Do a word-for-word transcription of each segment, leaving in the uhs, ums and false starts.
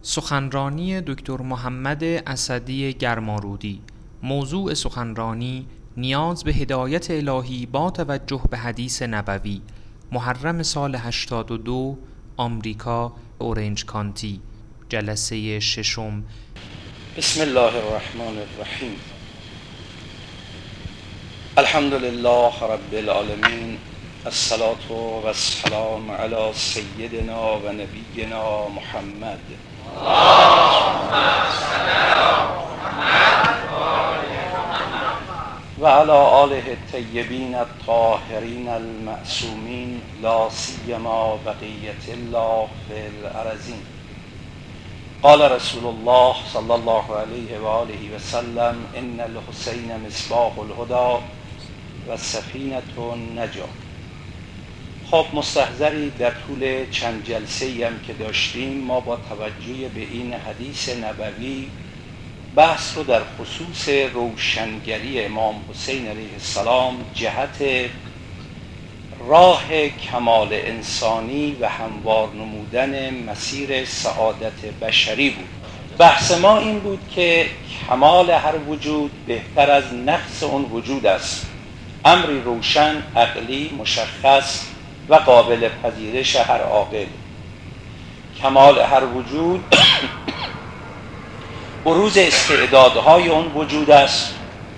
سخنرانی دکتر محمد اسدی گرمارودی. موضوع سخنرانی نیاز به هدایت الهی با توجه به حدیث نبوی. محرم سال هشتاد و دو، آمریکا، اورنج کانتی. جلسه ششم. بسم الله الرحمن الرحیم. الحمد لله رب العالمین، الصلاة و السلام علی سیدنا و نبینا محمد و علی آله الطیبین الطاهرین المعصومین، لا سیما بقیت الله فی الارضین. قال رسول الله صلی الله علیه و آله و سلم: ان الحسین مصباح الهدی و سفینة النجاة. خب مستحضری در طول چند جلسه‌ای هم که داشتیم، ما با توجه به این حدیث نبوی بحث رو در خصوص روشنگری امام حسین علیه السلام جهت راه کمال انسانی و هموار نمودن مسیر سعادت بشری بود. بحث ما این بود که کمال هر وجود بهتر از نقص اون وجود است. امری روشن، عقلی، مشخص و قابل پذیرش هر عاقل. کمال هر وجود بروز استعدادهای اون وجود است.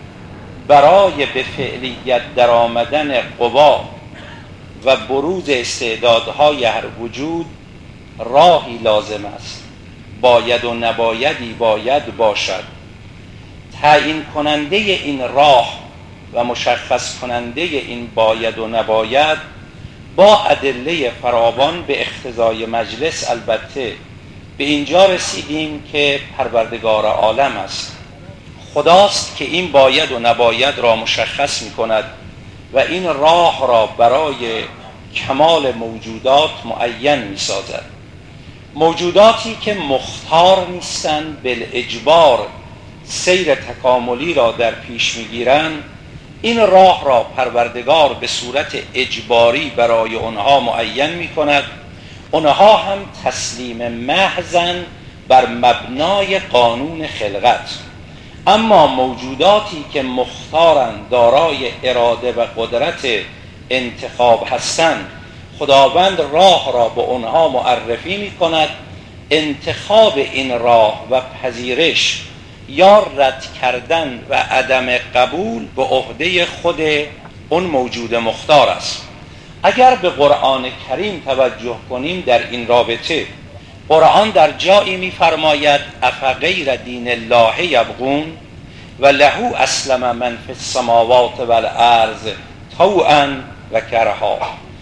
برای به فعلیت در آمدن قوا و بروز استعدادهای هر وجود راهی لازم است. باید و نبایدی باید باشد. تعیین کننده این راه و مشخص کننده این باید و نباید با ادله فراوان به اقتضای مجلس البته به اینجا رسیدیم که پروردگار عالم است. خداست که این باید و نباید را مشخص می کند و این راه را برای کمال موجودات معین می سازد. موجوداتی که مختار نیستند، بالاجبار سیر تکاملی را در پیش می گیرند، این راه را پروردگار به صورت اجباری برای آنها معین می کند. آنها هم تسلیم محضن بر مبنای قانون خلقت. اما موجوداتی که مختارند، دارای اراده و قدرت انتخاب هستند، خداوند راه را به آنها معرفی می کند. انتخاب این راه و پذیرش یا رد کردن و عدم قبول به عهده خود اون موجود مختار است. اگر به قرآن کریم توجه کنیم در این رابطه، قرآن در جایی می‌فرماید: افغیر دین الله یبغون و له اسلم من فی السماوات والارض طوعا و کرها.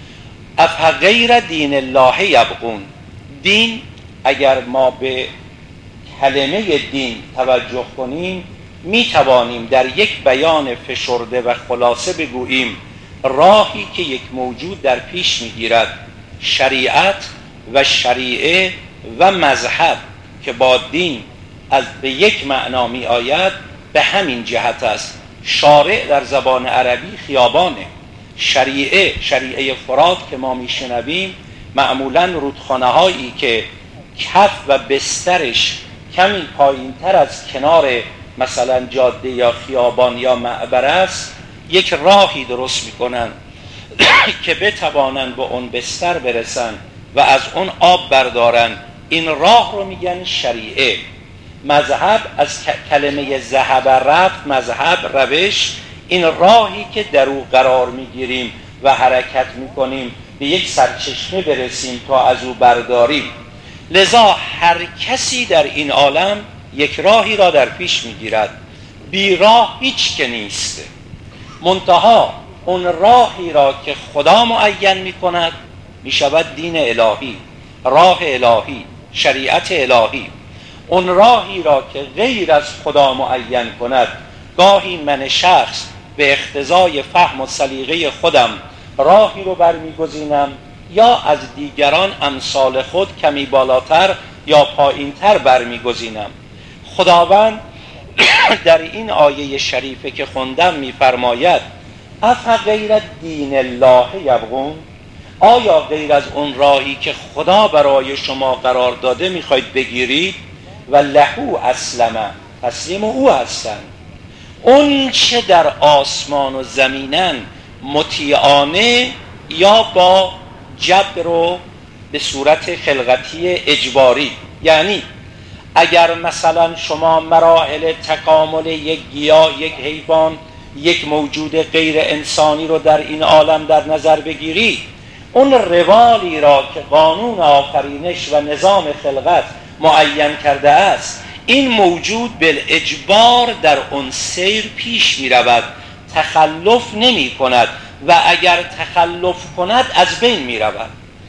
افغیر دین الله یبغون. دین، اگر ما به کلمه دین توجه کنیم، می توانیم در یک بیان فشرده و خلاصه بگوییم راهی که یک موجود در پیش می گیرد. شریعت و شریعه و مذهب که با دین از به یک معنا می آید، به همین جهت است. شارع در زبان عربی خیابانه. شریعه، شریعه فرات که ما می شنویم، معمولا رودخانه هایی که کف و بسترش کمی پایین تر از کنار مثلا جاده یا خیابان یا معبر است، یک راهی درست میکنن که بتوانن به اون بستر برسن و از اون آب بردارن. این راه رو میگن شریعه. مذهب از کلمه ذهب رفت، مذهب روش، این راهی که در او قرار میگیریم و حرکت میکنیم به یک سرچشمه برسیم تا از او برداریم. لذا هر کسی در این عالم یک راهی را در پیش میگیرد. بی راه هیچ که نیست. منتها اون راهی را که خدا معین میکند میشود دین الهی، راه الهی، شریعت الهی. اون راهی را که غیر از خدا معین کند، گاهی من شخص به اقتضای فهم و سلیقه خودم راهی رو برمیگزینم، یا از دیگران امثال خود کمی بالاتر یا پایینتر برمیگزینم. خداوند در این آیه شریفه که خوندم میفرماید: افغیر دین الله یبغون. آیا غیر از اون راهی که خدا برای شما قرار داده میخواید بگیرید؟ و لهو اسلمه، تسلیم او هستند. اون چه در آسمان و زمینن مطیعانه یا با جبر و به صورت خلقتی اجباری. یعنی اگر مثلا شما مراحل تکامل یک گیاه، یک حیوان، یک موجود غیر انسانی رو در این عالم در نظر بگیرید، اون روالی را که قانون آفرینش و نظام خلقت معین کرده است، این موجود بالاجبار در اون سیر پیش می رود، تخلف نمی کند و اگر تخلف کند از بین می رود.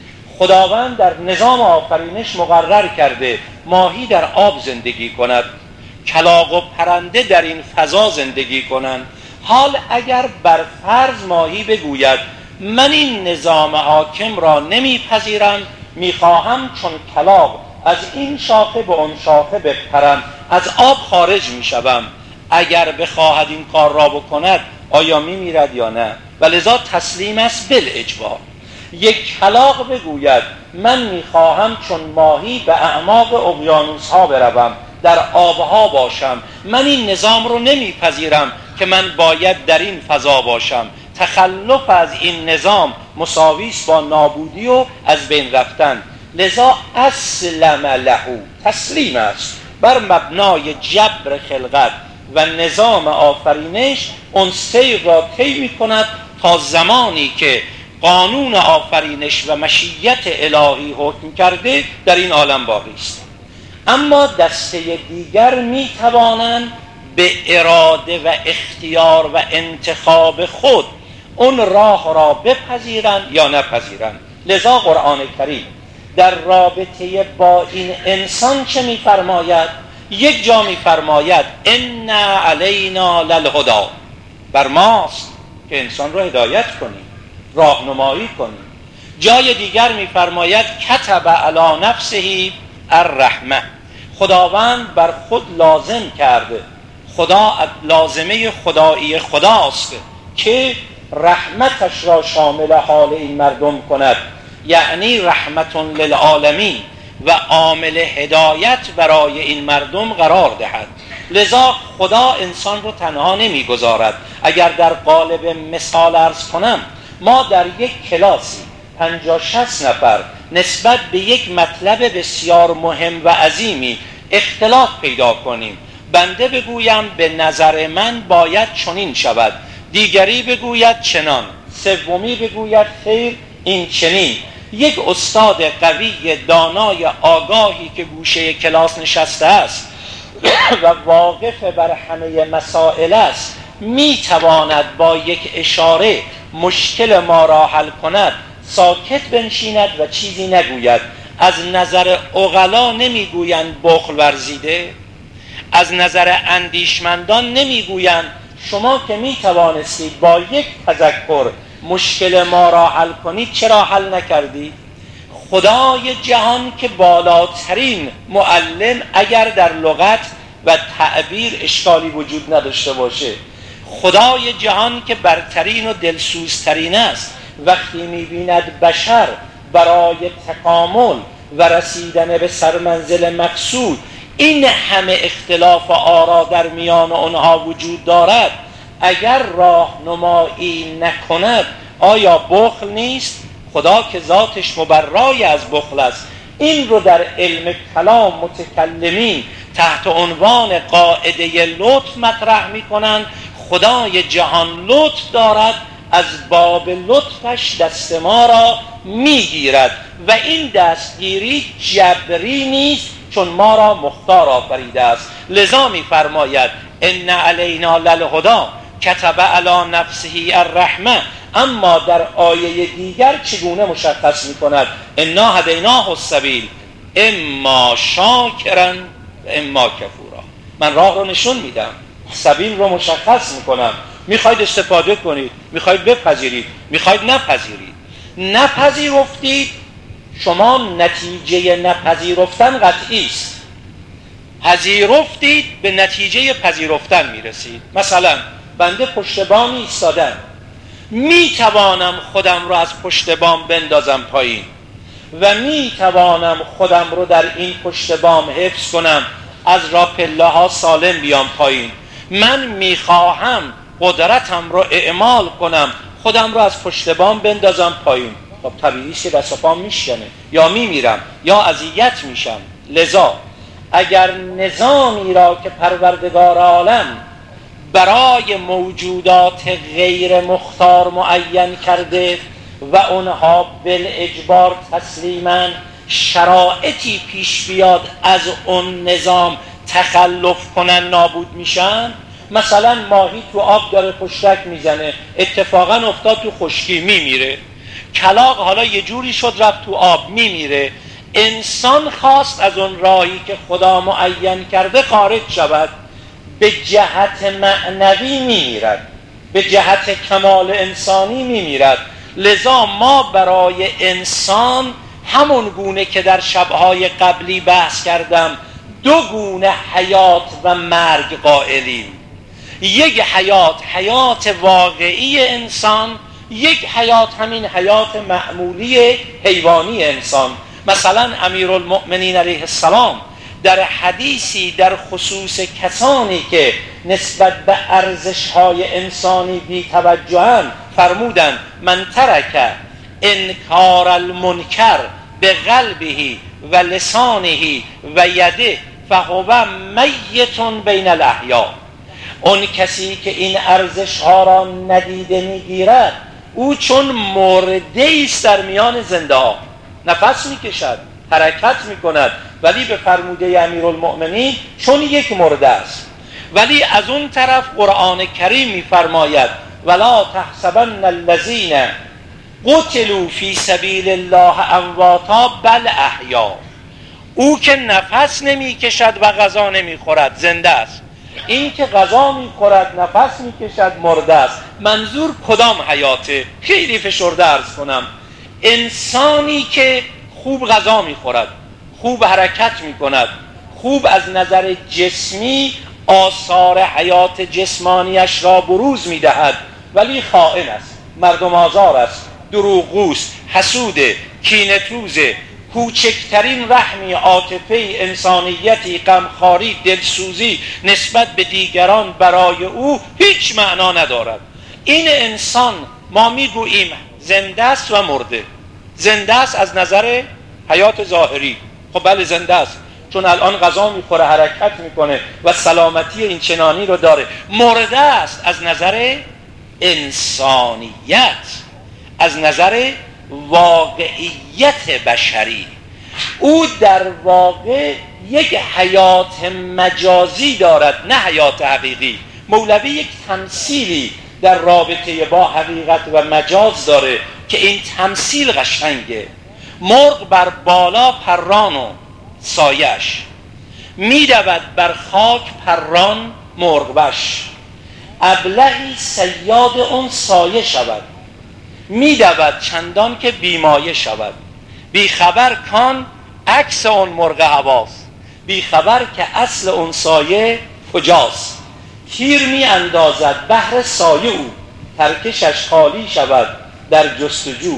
خداوند در نظام آفرینش مقرر کرده ماهی در آب زندگی کند، کلاغ و پرنده در این فضا زندگی کنند. حال اگر بر فرض ماهی بگوید من این نظام حاکم را نمیپذیرم، میخواهم چون کلاغ از این شاخه به اون شاخه بپرم، از آب خارج میشوم، اگر بخواهد این کار را بکند آیا میمیرد یا نه؟ ولذا تسلیم است بالاجبار. یک کلاغ بگوید من میخواهم چون ماهی به اعماق اقیانوس ها بروم، در آبها باشم، من این نظام رو نمیپذیرم که من باید در این فضا باشم، تخلف از این نظام مساوی است با نابودی و از بین رفتن. لذا اسلم لهو، تسلیم است بر مبنای جبر خلقت و نظام آفرینش، اون سیر را طی می‌کند تا زمانی که قانون آفرینش و مشیت الهی حکم کرده در این عالم باقی است. اما دسته دیگر می‌توانند به اراده و اختیار و انتخاب خود اون راه را بپذیرند یا نپذیرند. لذا قرآن کریم در رابطه با این انسان چه می‌فرماید؟ یک جا می‌فرماید ان علینا للهدی، بر ماست که انسان را هدایت کنیم، راهنمایی کنیم. جای دیگر می‌فرماید کتب علی نفسه الرحمه، خداوند بر خود لازم کرده، خدا لازمه خدایی خداست که رحمتش را شامل حال این مردم کند، یعنی رحمت للعالمین و عامل هدایت برای این مردم قرار دهد. لذا خدا انسان رو تنها نمیگذارد. اگر در قالب مثال عرض کنم، ما در یک کلاسی پنجاه شصت نفر نسبت به یک مطلب بسیار مهم و عظیمی اختلاف پیدا کنیم، بنده بگویم به نظر من باید چنین شود، دیگری بگوید چنان، سومی بگوید خیر این چنین. یک استاد قوی دانای آگاهی که گوشه کلاس نشسته است و واقف بر همه مسائل است، میتواند با یک اشاره مشکل ما را حل کند، ساکت بنشیند و چیزی نگوید. از نظر عقلا نمیگویند بخل ورزیده، از نظر اندیشمندان نمیگویند شما که میتوانستید با یک تذکر مشکل ما را حل کنید چرا حل نکردید؟ خدای جهان که بالاترین معلم اگر در لغت و تعبیر اشکالی وجود نداشته باشه، خدای جهان که برترین و دلسوزترین است، وقتی میبیند بشر برای تکامل و رسیدن به سرمنزل مقصود این همه اختلاف آرا در میان آنها وجود دارد، اگر راهنمایی نکند آیا بخل نیست؟ خدا که ذاتش مبرای از بخل است. این رو در علم کلام متکلمین تحت عنوان قاعده لطف مطرح می کنند. خدای جهان لطف دارد، از باب لطفش دست ما را میگیرد و این دستگیری جبری نیست، چون ما را مختار آفریده است. لذا می‌فرماید ان علینا للهدی کتب علی نفسه الرحمه. اما در آیه دیگر چگونه مشخص می‌کند؟ انا هدیناه السبیل اما شاکرا و اما کفورا. من راه رو نشون میدم، سبیل رو مشخص می‌کنم. میخواید استفاده کنید، میخواید بپذیرید، میخواید نپذیرید. نپذیرفتید، شما نتیجه نپذیرفتن قطعی است. پذیرفتید، به نتیجه پذیرفتن میرسید. مثلا بنده پشت بامی ایستادم، می توانم خودم رو از پشت بام بندازم پایین و می توانم خودم رو در این پشت بام حفظ کنم، از راپله ها سالم بیام پایین. من می خواهم قدرتم رو اعمال کنم، خودم رو از پشت بام بندازم پایین. خب طبیعیه دست و پام میشکنه، یا میمیرم یا اذیت میشم. لذا اگر نظامی را که پروردگار عالم برای موجودات غیر مختار معین کرده و اونها بالاجبار تسلیما، شرایطی پیش بیاد از اون نظام تخلف کنن، نابود میشن. مثلا ماهی تو آب داره پشتک میزنه، اتفاقا افتاد تو خشکی، میمیره. کلاغ حالا یه جوری شد رفت تو آب، میمیره. انسان خواست از اون راهی که خدا معین کرده خارج شود، به جهت معنوی میمیرد، به جهت کمال انسانی میمیرد. لذا ما برای انسان همون گونه که در شبهای قبلی بحث کردم، دو گونه حیات و مرگ قائلیم. یک حیات، حیات واقعی انسان، یک حیات همین حیات معمولی حیوانی انسان. مثلا امیرالمؤمنین علیه السلام در حدیثی در خصوص کسانی که نسبت به ارزش‌های انسانی بی توجهن فرمودند: من ترک انکار المنکر به قلبه و لسانه و یده فهو میت بین الاحیاء. اون کسی که این ارزش‌ها را ندیده میگیرد، او چون مرده است در میان زنده ها. نفس میکشد، حرکت میکند، ولی به فرموده امیرالمؤمنین چون یک مرده است. ولی از اون طرف قرآن کریم میفرماید: ولا تحسبن الذین قتلوا فی سبیل الله امواتا بل احیا. او که نفس نمیکشد و غذا نمیخورد زنده است، این که غذا میخورد نفس میکشد مرده است. منظور کدام حیاته؟ خیلی فشرده عرض کنم. انسانی که خوب غذا میخورد، خوب حرکت میکند، خوب از نظر جسمی آثار حیات جسمانیش را بروز میدهد، ولی خائن است، مردم آزار است، دروغگوست، حسوده، کینه‌توزه، کوچکترین رحمی، عاطفه، انسانیتی، غمخواری، دلسوزی نسبت به دیگران برای او هیچ معنا ندارد. این انسان ما میگوییم زنده است و مرده. زنده است از نظر حیات ظاهری، خب بله زنده است، چون الان غذا میخوره، حرکت میکنه و سلامتی این چنانی رو داره. مرده است از نظر انسانیت، از نظر واقعیت بشری. او در واقع یک حیات مجازی دارد، نه حیات حقیقی. مولوی یک تمثیلی در رابطه با حقیقت و مجاز داره که این تمثیل قشنگه. مرغ بر بالا پران و سایش، میدود بر خاک پران مرغ بش. ابلهی صیاد اون سایه شود، میدود چندان که بیمایه شود. بی خبر کان عکس اون مرغ هواست، بی خبر که اصل اون سایه کجاست. تیر می اندازد بهر سایه او، ترکشش خالی شود در جستجو.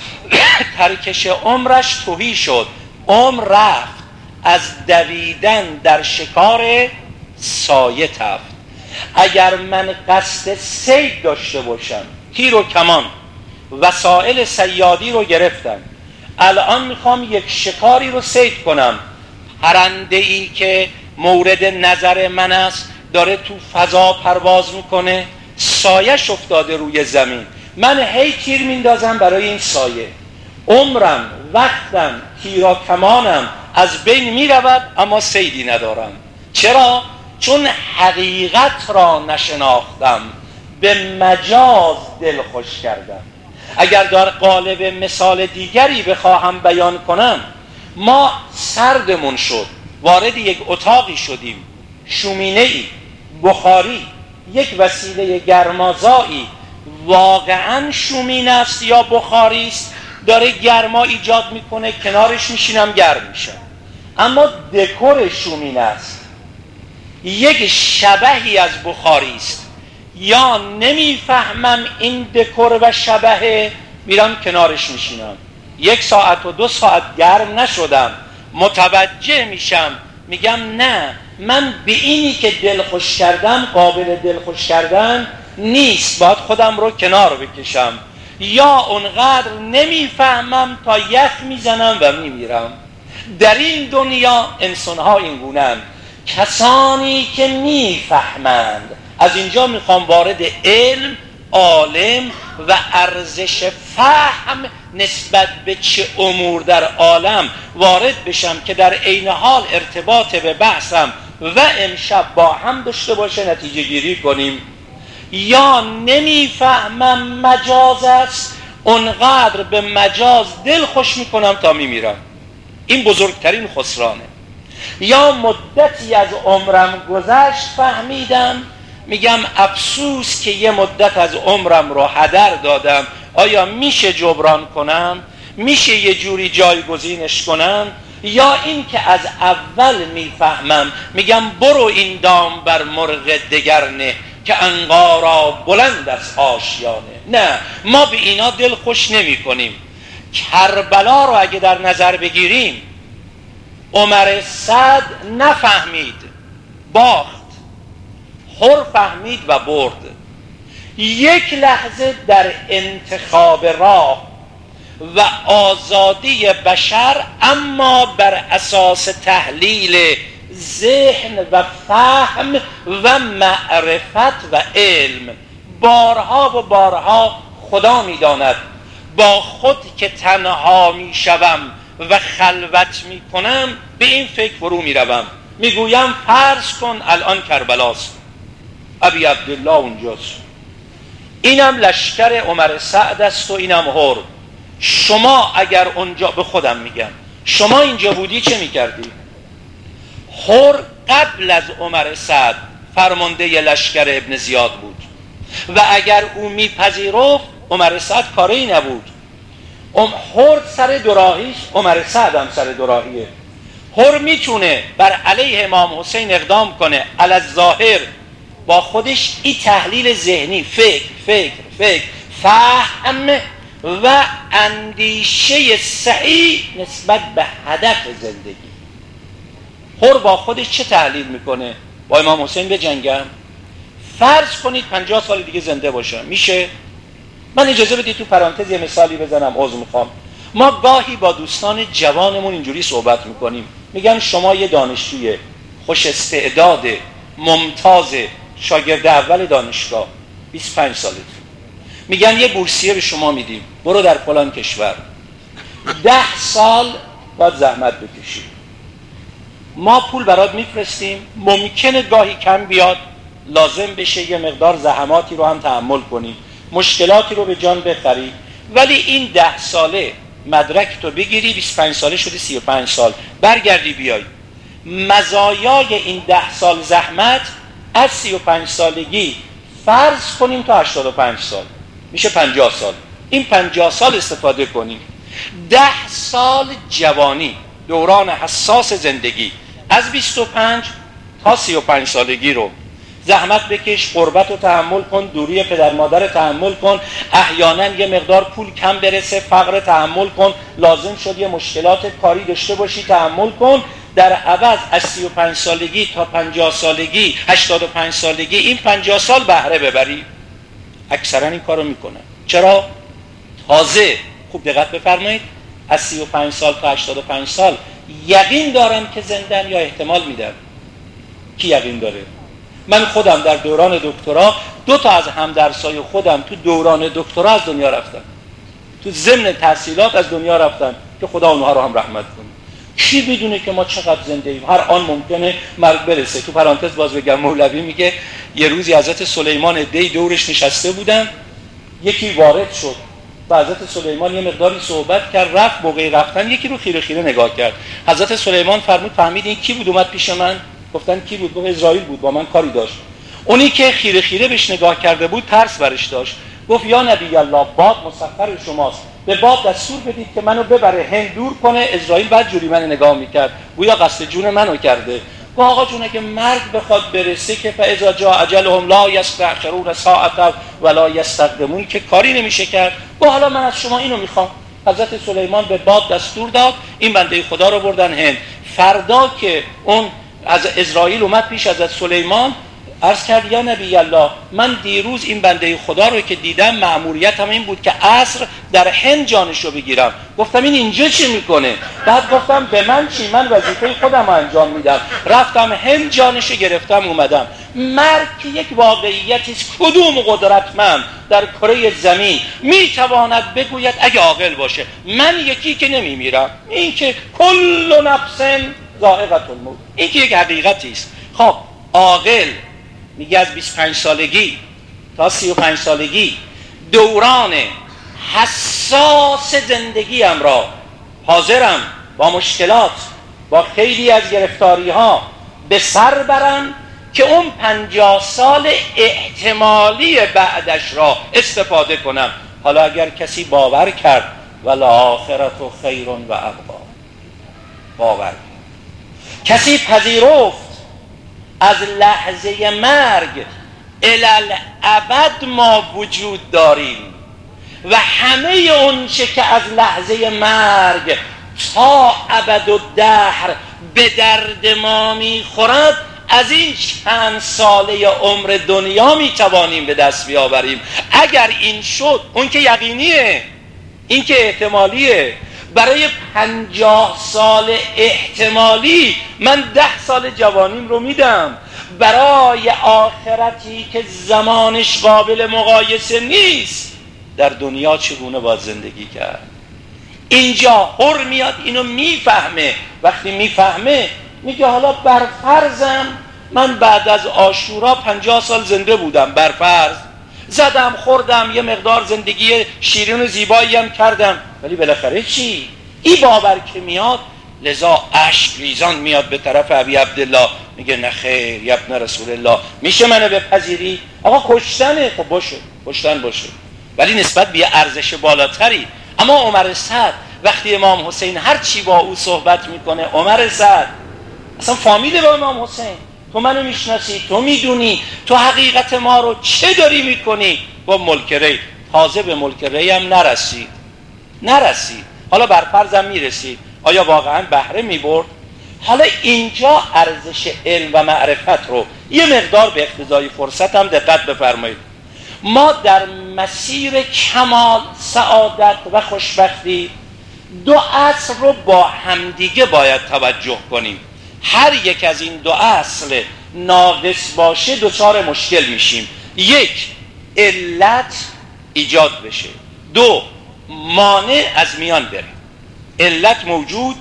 ترکش عمرش تهی شد، عمر رفت از دویدن در شکار سایه تفت. اگر من قصد صید داشته باشم، تیر و کمان، وسایل صیادی رو گرفتم، الان میخوام یک شکاری رو صید کنم، پرنده ای که مورد نظر من است داره تو فضا پرواز میکنه، سایه‌اش افتاده روی زمین، من هی تیر میندازم برای این سایه، عمرم، وقتم، تیر و کمانم از بین میرود اما صیدی ندارم. چرا؟ چون حقیقت را نشناختم، به مجاز دل خوش کردم. اگر در قالب مثال دیگری بخواهم بیان کنم، ما سردمون شد، وارد یک اتاقی شدیم، شومینه‌ای، بخاری، یک وسیله گرمازایی، واقعا شومینه است یا بخاری است، داره گرما ایجاد میکنه، کنارش میشینم گرم میشم، اما دکور شومینه است، یک شبحی از بخاری است یا نمیفهمم این دکور و شبهه، میرم کنارش میشینم، یک ساعت و دو ساعت گرم نشدم، متوجه میشم، میگم نه، من به اینی که دل خوش کردم قابل دل خوش کردن نیست، باید خودم رو کنار بکشم. یا اونقدر نمیفهمم تا یخ میزنم و میمیرم. در این دنیا انسانها این گونه‌اند، کسانی که میفهمند. از اینجا میخوام وارد علم، عالم و ارزش فهم نسبت به چه امور در عالم وارد بشم که در عین حال ارتباط به بحثم و امشب با هم داشته باشه، نتیجه گیری کنیم. یا نمیفهمم مجاز است، اونقدر به مجاز دل خوش میکنم تا میمیرم. این بزرگترین خسرانه. یا مدتی از عمرم گذشت فهمیدم، میگم افسوس که یه مدت از عمرم رو هدر دادم، آیا میشه جبران کنم؟ میشه یه جوری جایگزینش کنم؟ یا این که از اول میفهمم، میگم برو این دام بر مرغ دگر نه که انقارا بلند از آشیانه. نه، ما به اینا دل خوش نمی کنیم. کربلا رو اگه در نظر بگیریم، عمر سعد نفهمید، باخت. حر فهمید و برد. یک لحظه در انتخاب راه و آزادی بشر، اما بر اساس تحلیل ذهن و فهم و معرفت و علم. بارها و بارها خدا می‌داند با خود که تنها میشوم و خلوت میکنم به این فکر فرو میروم، میگویم فرض کن الان کربلاست، ابی عبدالله اونجاست، اینم لشکر عمر سعد است و اینم حر. شما اگر اونجا، به خودم میگم، شما اینجا بودی چه میکردی؟ حر قبل از عمر سعد فرمانده لشکر ابن زیاد بود و اگر او میپذیرفت عمر سعد کاری نبود. حر سر دوراهیش، عمر سعد هم سر دوراهیه. حر میتونه بر علیه امام حسین اقدام کنه، علی الظاهر با خودش این تحلیل ذهنی، فکر فکر فکر فهم و اندیشه صحیح نسبت به هدف زندگی. حر با خودش چه تحلیل میکنه؟ با امام حسین بجنگم؟ فرض کنید پنجاه سال دیگه زنده باشم، میشه؟ من اجازه بدید تو پرانتز یه مثالی بزنم، عذر میخوام. ما گاهی با دوستان جوانمون اینجوری صحبت میکنیم، میگم شما یه دانشجوی خوش استعداد ممتاز، شاگرد اول دانشگاه، بیست و پنج سالت، میگن یه بورسیه به شما میدیم، برو در فلان کشور، ده سال باید زحمت بکشی، ما پول برات میفرستیم، ممکنه گاهی کم بیاد، لازم بشه یه مقدار زحماتی رو هم تحمل کنی، مشکلاتی رو به جان بخری، ولی این ده ساله مدرک تو بگیری، بیست و پنج ساله شده سی و پنج سال، برگردی بیای. مزایای این ده سال زحمت از سی و پنج سالگی فرض کنیم تا هشتاد و پنج سال، میشه پنجاه سال. این پنجاه سال استفاده کنیم. ده سال جوانی، دوران حساس زندگی، از بیست و پنج تا سی و پنج سالگی رو زحمت بکش، غربت رو تحمل کن، دوری پدر مادر تحمل کن، احیانا یه مقدار پول کم برسه، فقر تحمل کن، لازم شد یه مشکلات کاری داشته باشی تحمل کن. در عوض از سی و پنج سالگی تا پنجاه سالگی، هشتاد و پنج سالگی، این پنجاه سال بهره ببری. اکثرا این کارو میکنن. چرا؟ تازه خوب دقت بفرمایید، از سی و پنج سال تا هشتاد و پنج سال یقین دارم که زندن یا احتمال میدم. کی یقین داره؟ من خودم در دوران دکترا دو تا از همدرسای خودم تو دوران دکترا از دنیا رفتن، تو ضمن تحصیلات از دنیا رفتن، که خدا اونها رو هم رحمت کنه. کی میدونه که ما چقدر زنده ایم؟ هر آن ممکنه مرگ برسه. تو پرانتز باز بگم، مولوی میگه یه روزی حضرت سلیمان دی دورش نشسته بودن، یکی وارد شد و حضرت سلیمان یه مقداری صحبت کرد، رفت، موقع رفتن یکی رو خیره خیره نگاه کرد. حضرت سلیمان فرمود فهمید این کی بود اومد پیش من؟ گفتن کی بود؟ گفت اسرائیل بود، با من کاری داشت. اونی که خیره خیره بهش نگاه کرده بود ترس برش داشت. گفت یا نبی الله، باد مسخر شماست، به باد دستور بدید که منو ببره هند دور کنه. اسرائیل بعد جوری من نگاه میکرد، گویا قصد جون منو کرده. با آقا جون اگه مرگ بخواد برسه که فاذا جاء اجلهم لا یستأخرون ساعة ولا یستقدمون که کاری نمیشه کرد. با حالا من از شما اینو میخوام. حضرت سلیمان به باد دستور داد، این بنده خدا رو بردن هند. فردا که اون از اسرائیل اومد پیش حضرت سلیمان، عرض کرد یا نبی الله، من دیروز این بنده خدا رو که دیدم مأموریتم این بود که عصر در هند جانشو بگیرم. گفتم این اینجا چی میکنه؟ بعد گفتم به من چی؟ من وظیفه خودم رو انجام میدم. رفتم هند جانشو گرفتم اومدم. مرگ که یک واقعیتی است، کدوم قدرتمند در کره زمین میتواند بگوید اگه عاقل باشه من یکی که نمیمیرم؟ این که کل نفس ذائقة الموت، این که یک حقیقتی است. خب عاقل میگه از بیست و پنج سالگی تا سی و پنج سالگی دوران حساس زندگیم را حاضرم با مشکلات، با خیلی از گرفتاری ها به سر برم که اون پنجاه سال احتمالی بعدش را استفاده کنم. حالا اگر کسی باور کرد والآخرة خیر و ابقی، باور کرد، کسی پذیرفت از لحظه مرگ الالابد ما وجود داریم و همه اون چه که از لحظه مرگ تا ابد و دهر به درد ما میخورد از این چند ساله عمر دنیا میتوانیم به دست بیاوریم. اگر این شد، اون که یقینیه، این که احتمالیه. برای پنجاه سال احتمالی من ده سال جوانیم رو میدم. برای آخرتی که زمانش قابل مقایسه نیست، در دنیا چگونه باید زندگی کرد؟ اینجا حر میاد اینو میفهمه. وقتی میفهمه میگه حالا برفرضم من بعد از عاشورا پنجاه سال زنده بودم، برفرض زدم خوردم یه مقدار زندگی شیرین و زیبایی هم کردم، ولی بالاخره چی؟ این باور که میاد، لذا اشک ریزان میاد به طرف ابی عبدالله میگه نه خیر یا ابن رسول الله، میشه منو بپذیری؟ آقا کشتنه، خب باشه کشتن باشه، ولی نسبت به ارزش بالاتری. اما عمر سعد وقتی امام حسین هر چی با او صحبت میکنه، عمر سعد اصلا فامیل با امام حسین، تو منو میشناسی، تو میدونی، تو حقیقت ما رو چه داری میکنی؟ با ملک ری. تازه به ملک ری هم نرسید نرسید حالا برفرضم میرسید، آیا واقعا بهره میبرد؟ حالا اینجا ارزش علم و معرفت رو یه مقدار به اقتضای فرصت هم دقت بفرمایید. ما در مسیر کمال، سعادت و خوشبختی دو اصل رو با همدیگه باید توجه کنیم. هر یک از این دو اصل ناقص باشه دچار مشکل میشیم. یک، علت ایجاد بشه، دو، مانع از میان بره. علت موجود،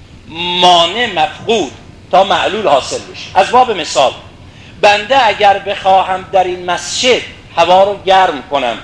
مانع مفقود تا معلول حاصل بشه. از باب مثال، بنده اگر بخواهم در این مسجد هوا رو گرم کنم،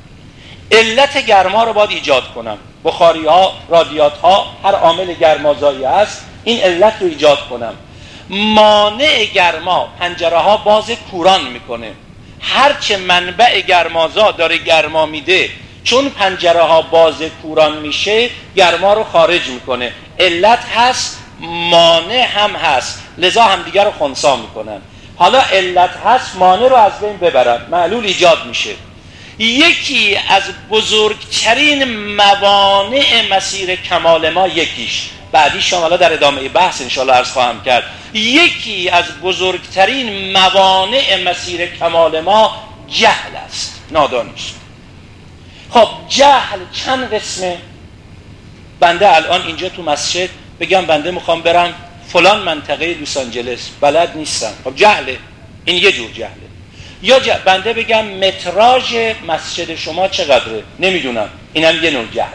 علت گرما رو باید ایجاد کنم. بخاری ها، رادیات ها، هر عامل گرمازایی هست، این علت رو ایجاد کنم. مانع گرما، پنجره ها باز کوران میکنه. هرچه منبع گرمازا داره گرما میده، چون پنجره ها باز کوران میشه گرما رو خارج میکنه. علت هست، مانع هم هست، لذا همدیگر رو خنثی میکنن. حالا علت هست، مانع رو از بین ببرن، معلول ایجاد میشه. یکی از بزرگترین موانع مسیر کمال ما، یکیش بعدی شاملا در ادامه بحث انشاءالله عرض خواهم کرد، یکی از بزرگترین موانع مسیر کمال ما جهل است، نادانیست. خب جهل چند قسمه؟ بنده الان اینجا تو مسجد بگم بنده میخوام برم فلان منطقه لس آنجلس، بلد نیستم، خب جهله، این یه جور جهله. یا جه... بنده بگم متراژ مسجد شما چقدره، نمیدونم، اینم یه نوع جهله.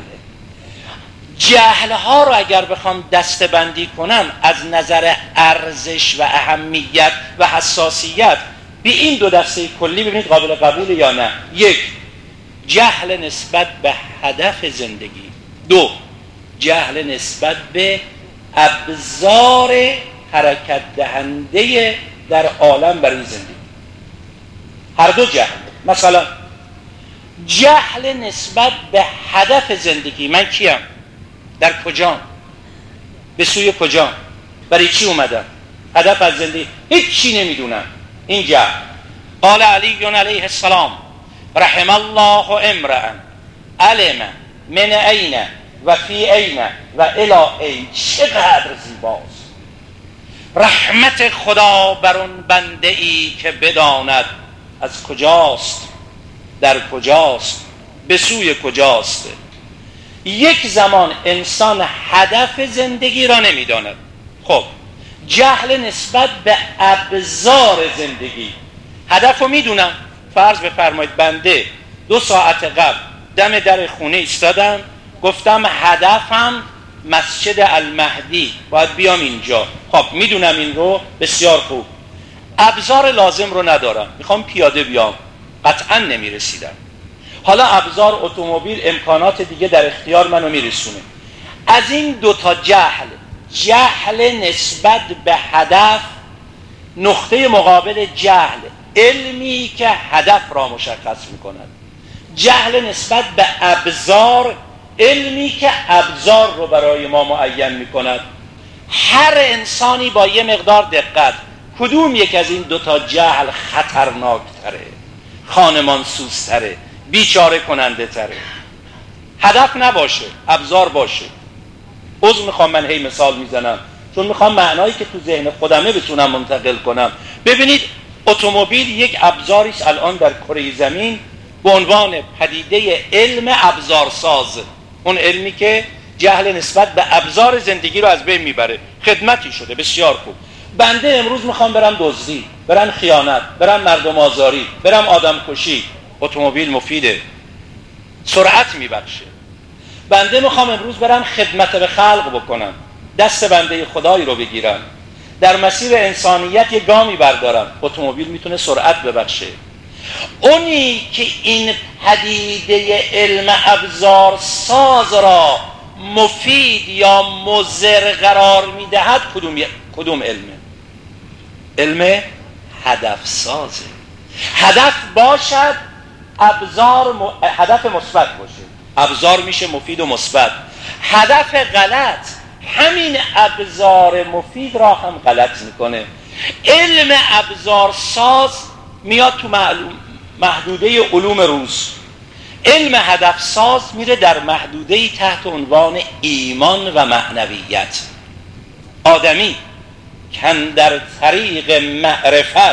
جهل ها رو اگر بخوام دسته بندی کنم از نظر ارزش و اهمیت و حساسیت به این دو دسته کلی، ببینید قابل قبول یا نه. یک، جهل نسبت به هدف زندگی. دو، جهل نسبت به ابزار حرکت دهنده در عالم برای زندگی. هر دو جهل. مثلا جهل نسبت به هدف زندگی، من کیم؟ در کجام؟ به سوی کجام؟ برای چی اومدم؟ هدف از زندگی هیچی نمیدونن. این جهل. قال علی علیه السلام رحم الله امرأ علم من این و فی این و الی این. چقدر زیباست. رحمت خدا بر اون بنده ای که بداند از کجاست، در کجاست، به سوی کجاست. یک زمان انسان هدف زندگی را نمیداند. خب جهل نسبت به ابزار زندگی. هدف رو میدونم. فرض بفرمایید بنده دو ساعت قبل دم در خونه ایستادم، گفتم هدفم مسجد المهدی، باید بیام اینجا. خب میدونم این رو، بسیار خوب. ابزار لازم رو ندارم، میخوام پیاده بیام، قطعا نمیرسیدم. حالا ابزار اتومبیل، امکانات دیگه در اختیار منو میرسونه. از این دوتا جهل، جهل نسبت به هدف، نقطه مقابل جهل علمی که هدف را مشخص میکند. جهل نسبت به ابزار، علمی که ابزار رو برای ما معین میکند. هر انسانی با یه مقدار دقت، کدوم یک از این دوتا جهل خطرناکتره، خانمان سوزتره، بیچاره کننده تره؟ هدف نباشه، ابزار باشه. عذر میخوام من هی مثال میزنم، چون میخوام معنایی که تو ذهن خودمه بتونم منتقل کنم. ببینید اتومبیل یک ابزاری است الان در کره زمین به عنوان پدیده علم ابزارساز. اون علمی که جهل نسبت به ابزار زندگی رو از بین میبره. خدمتی شده، بسیار خوب. بنده امروز میخوام برم دزدی، برم خیانت، برم مردم آزاری، برم آدم کشی. اتومبیل مفیده، سرعت میبخشه. بنده میخوام امروز برم خدمت به خلق بکنم، دست بنده خدایی رو بگیرم، در مسیر انسانیت یه گامی بردارم. اتومبیل میتونه سرعت ببخشه. اونی که این پدیده علم ابزار ساز را مفید یا مضر قرار میدهد کدوم کدوم علمه؟ علم هدف سازه. هدف باشد ابزار م... هدف مثبت باشه، ابزار میشه مفید و مثبت. هدف غلط همین ابزار مفید را هم غلط میکنه. علم ابزار ساز میاد تو معلوم محدوده علوم روز. علم هدف ساز میره در محدوده تحت عنوان ایمان و معنویت. آدمی که در طریق معرفت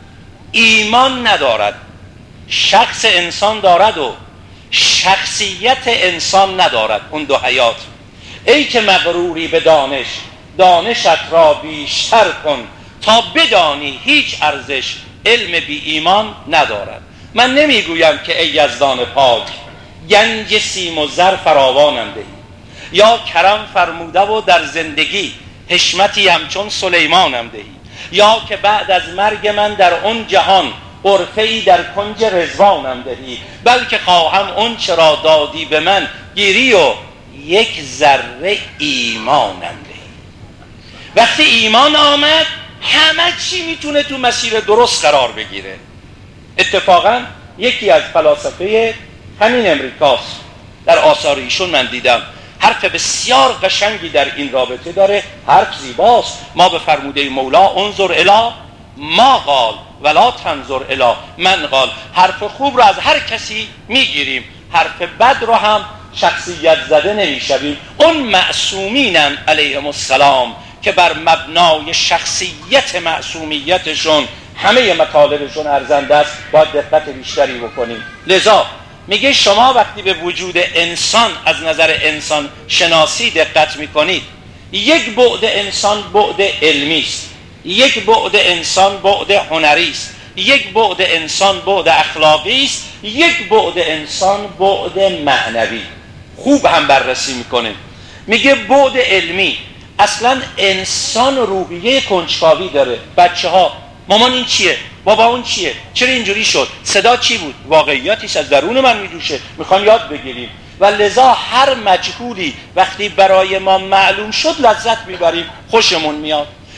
ایمان ندارد، شخص انسان دارد و شخصیت انسان ندارد، اون دو حیات. ای که مغروری به دانش، دانشت را بیشتر کن تا بدانی هیچ ارزش علم بی ایمان ندارد. من نمیگویم که ای یزدان پاک گنج سیم و زر فراوانم دهی، یا کرم فرموده و در زندگی حشمتی همچون سلیمانم دهی، یا که بعد از مرگ من در اون جهان غرفه‌ای در کنج رضوانم دهی، بلکه خواهم اون چرا دادی به من گیری و یک ذره ایمانم دهی. وقتی ایمان آمد همه چی میتونه تو مسیر درست قرار بگیره. اتفاقا یکی از فلاسفه همین امریکاست، در آثار ایشون من دیدم حرف بسیار قشنگی در این رابطه داره. حرف زیباست. ما به فرموده مولا انظر الی ما قال ولا تنظر الی من قال. حرف خوب رو از هر کسی میگیریم، حرف بد رو هم شخصیت زده نمیشویم. اون معصومینن علیهم السلام که بر مبنای شخصیت معصومیتشون همه مطالبشون ارزنده است، باید دقت بیشتری بکنیم. لذا میگه شما وقتی به وجود انسان از نظر انسان شناسی دقت میکنید، یک بعد انسان بعد علمی است، یک بعد انسان بعد هنری است، یک بعد انسان بعد اخلاقی است، یک بعد انسان بعد معنوی. خوب هم بررسی میکنه. میگه بعد علمی، اصلا انسان روحیه کنجکاوی داره. بچه ها مامان این چیه؟ بابا اون چیه؟ چرا اینجوری شد؟ صدا چی بود؟ واقعیتیش از درون من میجوشه، میخوام یاد بگیریم. و لذا هر مجهولی وقتی برای ما معلوم شد لذت میبریم، خوشمون میاد.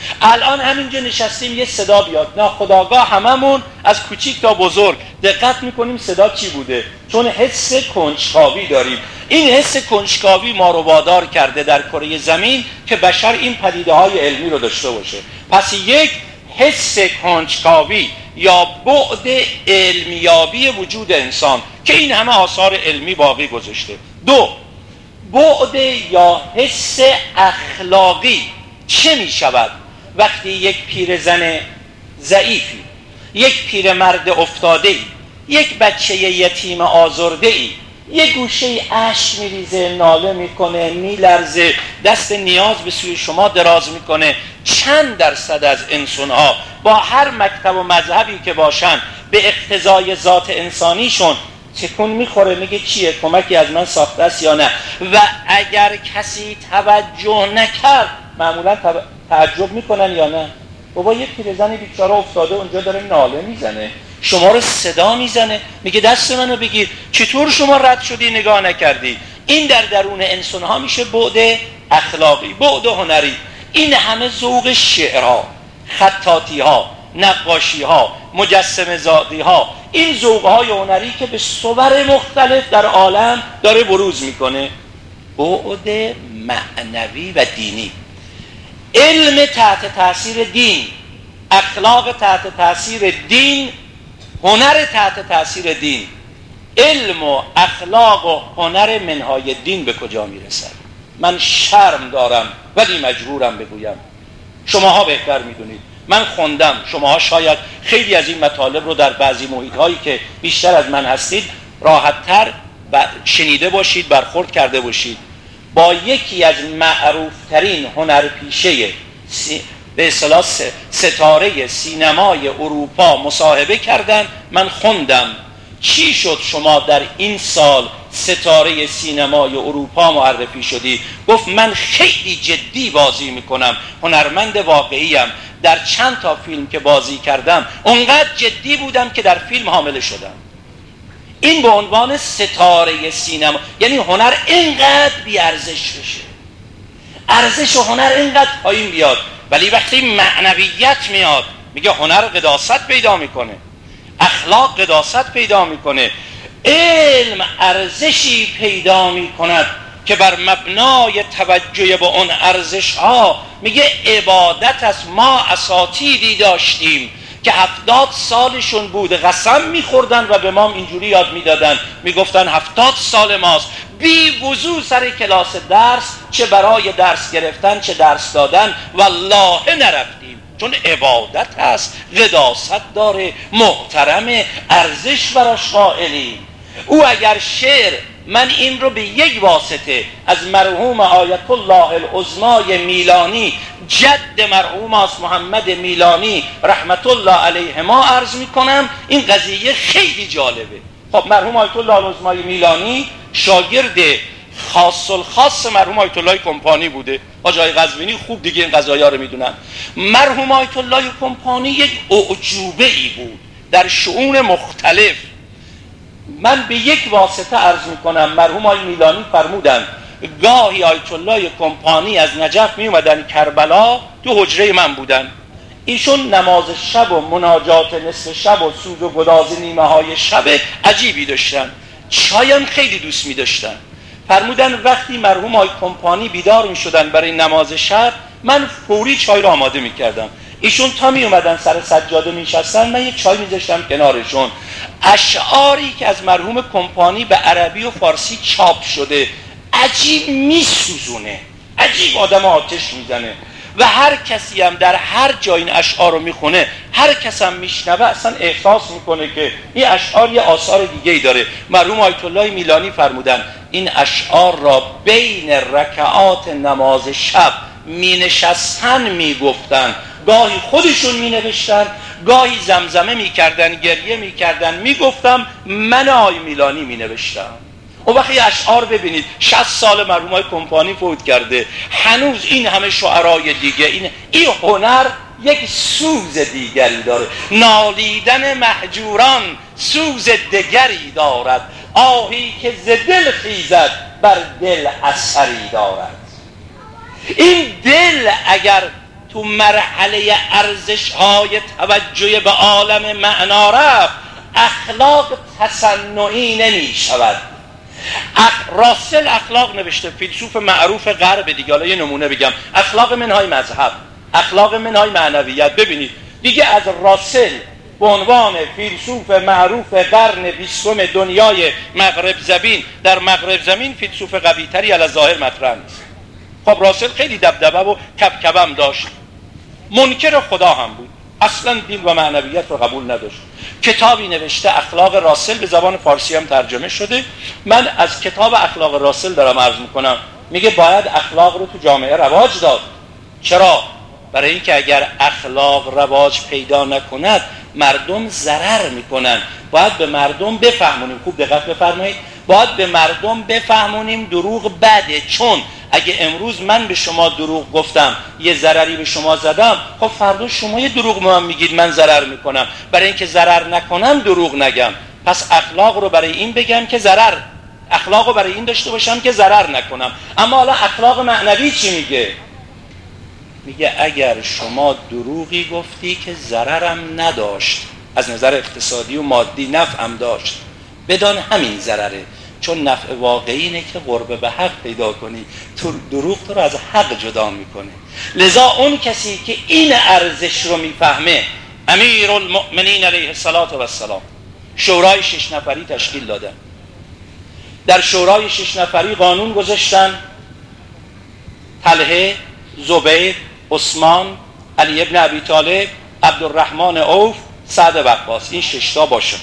الان همینجا نشستیم یه صدا بیاد، ناخودآگاه هممون از کوچیک تا بزرگ دقت میکنیم صدا چی بوده، چون حس کنجکاوی داریم. این حس کنجکاوی ما رو وادار کرده در کره زمین که بشر این پدیده های علمی رو داشته باشه. پس یک، حس کنجکاوی یا بعد علمیابی وجود انسان که این همه آثار علمی باقی گذاشته. دو، بعد یا حس اخلاقی. چه می شود وقتی یک پیرزن ضعیفی، یک پیرمرد افتاده‌ای، یک بچه یتیم آزرده‌ای یک گوشه اشک میریزه، ناله میکنه، میلرزه، دست نیاز به سوی شما دراز میکنه؟ چند درصد از انسان‌ها با هر مکتب و مذهبی که باشن به اقتضای ذات انسانیشون تکون میخوره، میگه چیه، کمکی از من ساخته است یا نه؟ و اگر کسی توجه نکرد معمولا تعجب میکنن یا نه؟ بابا یه پیرزنی بیچاره افتاده اونجا داره ناله میزنه، شما رو صدا میزنه، میگه دست منو بگیر، چطور شما رد شدی نگاه نکردی؟ این در درون انسان ها میشه بعد اخلاقی، بعد هنری. این همه ذوق شعرها، خطاطی ها، نقاشی ها، مجسمه زادی ها، این ذوق های هنری که به صور مختلف در عالم داره بروز میکنه، بعد معنوی و دینی. علم تحت تاثیر دین، اخلاق تحت تاثیر دین، هنر تحت تاثیر دین. علم و اخلاق و هنر منهای دین به کجا میرسد؟ من شرم دارم ولی مجبورم بگویم، شماها بهتر میدونید. من خوندم، شماها شاید خیلی از این مطالب رو در بعضی محیط‌هایی که بیشتر از من هستید راحت‌تر شنیده باشید، برخورد کرده باشید. با یکی از معروفترین هنرپیشه به اصطلاح ستاره سینمای اروپا مصاحبه کردن. من خوندم چی شد شما در این سال ستاره سینمای اروپا معرفی شدی؟ گفت من خیلی جدی بازی میکنم، هنرمند واقعیم. در چند تا فیلم که بازی کردم اونقدر جدی بودم که در فیلم حامله شدم. این به عنوان ستاره سینما، یعنی هنر اینقدر بی ارزش بشه، ارزش و هنر اینقدر پایین بیاد، ولی وقتی معنویت میاد میگه هنر قداست پیدا میکنه، اخلاق قداست پیدا میکنه، علم ارزشی پیدا میکند که بر مبنای توجه به اون ارزش ها میگه عبادت از ما اساتیدی داشتیم که هفتاد سالشون بود قسم میخوردن و به ما اینجوری یاد میدادن، میگفتن هفتاد سال ماست بی وضو سر کلاس درس، چه برای درس گرفتن چه درس دادن، والله نرفتیم، چون عبادت هست، قداست داره، محترم، ارزش براش قائلیم. او اگر شعر، من این رو به یک واسطه از مرحوم آیت الله العظمای میلانی، جد مرحوم است محمد میلانی رحمت الله علیهما عرض میکنم، این قضیه خیلی جالبه. خب مرحوم آیت الله العظمای میلانی شاگرد خاص الخاص مرحوم آیت الله کمپانی بوده. آقای قزوینی خوب دیگه این قضایا رو میدونن. مرحوم آیت الله کمپانی یک اعجوبه ای بود در شؤون مختلف. من به یک واسطه عرض میکنم، مرحوم آقای میلانی فرمودن گاهی آیت الله کمپانی از نجف می اومدن کربلا، تو حجره من بودن، ایشون نماز شب و مناجات نصف شب و سوز و گداز نیمه های شب عجیبی داشتن، چایم خیلی دوست می داشتن. فرمودن وقتی مرحوم آقای کمپانی بیدار می شدن برای نماز شب، من فوری چای رو آماده می کردم. ایشون تا می اومدن سر سجاده می شستن، من یک چای می ذاشتم کنارشون. اشعاری که از مرحوم کمپانی به عربی و فارسی چاپ شده عجیب می سوزونه، عجیب آدم آتش می زنه. و هر کسی هم در هر جای این اشعار رو میخونه، هر کس هم میشنوه اصلا احساس میکنه که این اشعار یه آثار دیگه ای داره. مرحوم آیت الله میلانی فرمودن این اشعار را بین رکعات نماز شب می نشستن می گفتن، گاهی خودشون می نوشتن، گاهی زمزمه می کردن، گریه می کردن، می گفتم من آی میلانی می نوشتم. و وقتی اشعار ببینید، شصت سال مرحوم های کمپانی فوت کرده، هنوز این همه شعرای دیگه، این این هنر یک سوز دیگری داره. نالیدن مهجوران سوز دیگری دارد، آهی که ز دل خیزد بر دل اثری دارد. این دل اگر تو مرحله ارزش های توجه به عالم معنا رفت، اخلاق تصنعی نمی شود. اخ... راسل اخلاق نوشته، فیلسوف معروف غرب دیگه. حالا یه نمونه بگم، اخلاق منهای مذهب، اخلاق منهای معنویت. ببینید دیگه از راسل به عنوان فیلسوف معروف قرن بیستم دنیای مغرب زمین، در مغرب زمین فیلسوف قوی تری علی ظاهر مطرح نیست. خب راسل خیلی دبدبه و کبکبم داشت، منکر خدا هم بود، اصلا دین و معنویت رو قبول نداشت. کتابی نوشته اخلاق راسل، به زبان فارسی هم ترجمه شده. من از کتاب اخلاق راسل دارم عرض میکنم. میگه باید اخلاق رو تو جامعه رواج داد. چرا؟ برای اینکه اگر اخلاق رواج پیدا نکند مردم ضرر میکنن. باید به مردم بفهمونیم، خوب دقت بفرمایید، باید به مردم بفهمونیم دروغ بده. چون اگه امروز من به شما دروغ گفتم، یه ضرری به شما زدم، خب فردا شما یه دروغ به من میگید، من ضرر میکنم. برای اینکه ضرر نکنم دروغ نگم. پس اخلاق رو برای این بگم که ضرر، اخلاق رو برای این داشته باشم که ضرر نکنم. اما حالا اخلاق معنوی چی میگه؟ میگه اگر شما دروغی گفتی که ضررم نداشت، از نظر اقتصادی و مادی نفعم داشت، بدان همین ضرره. چون نفع واقعی اینه که قرب به حق پیدا کنی، تو دروغ تو رو از حق جدا میکنه. لذا اون کسی که این ارزش رو میفهمه، امیر المؤمنین علیه السلام شورای شش نفری تشکیل دادن. در شورای شش نفری قانون گذاشتن طلحه، زبیر، عثمان، علی ابن ابی طالب، عبدالرحمن عوف، سعد وقاص، این شش تا باشه.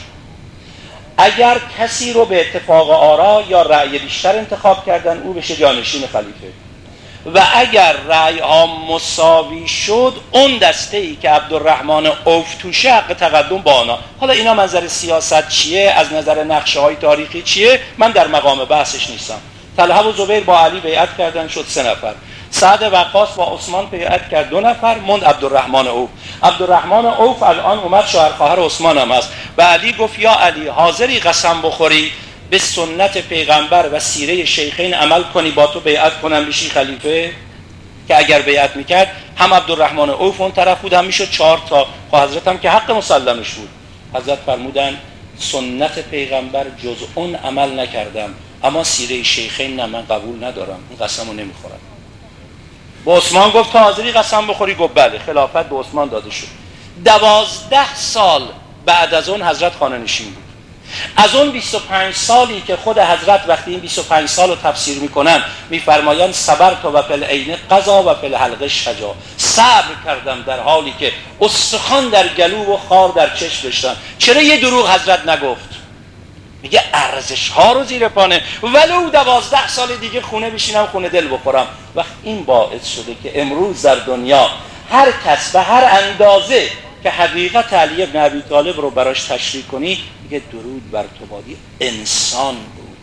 اگر کسی رو به اتفاق آرا یا رأی بیشتر انتخاب کردن، او بشه جانشین خلیفه. و اگر رأی ها مساوی شد، اون دسته ای که عبدالرحمن عوف توشه حق تقدم با آنها. حالا اینا نظر سیاست چیه، از نظر نقشه های تاریخی چیه، من در مقام بحثش نیستم. طلحه و زبیر با علی بیعت کردن، شد سه نفر. سعد وقاص با عثمان بیعت کرد، دو نفر موند. عبدالرحمن عوف عبدالرحمن عوف الان اومد شوهر خواهر عثمان هم هست. و علی گفت یا علی، حاضری قسم بخوری به سنت پیغمبر و سیره شیخین عمل کنی با تو بیعت کنم بشی خلیفه؟ که اگر بیعت میکرد هم عبدالرحمن عوف اون طرف بود، هم میشد چهار تا. خب حضرت هم که حق مسلمش بود. حضرت فرمودن سنت پیغمبر جز اون عمل نکردم، اما سیره شیخین نه، من قبول ندارم، این قسم رو نمیخورم. با عثمان گفت تا حاضری قسم بخوری؟ گفت بله. خلافت به عثمان داده شد. دوازده سال بعد از اون حضرت خانه نشین بود. از اون بیست و پنج سالی که خود حضرت وقتی این بیست و پنج سال رو تفسیر میکنن میفرمایند صبرت و فی العین قضا و فی الحلق شجا، صبر کردم در حالی که استخوان در گلو و خار در چشم داشتم. چرا یه دروغ حضرت نگفت؟ میگه ارزش ها رو زیر پانه، ولو دوازده سال دیگه خونه بشینم، خونه دل بخورم. وقت این باعث شده که امروز در دنیا هر کس به هر اندازه که حقیقت علی ابن ابی طالب رو براش تشریح کنی، میگه درود بر تو بادی انسان بود.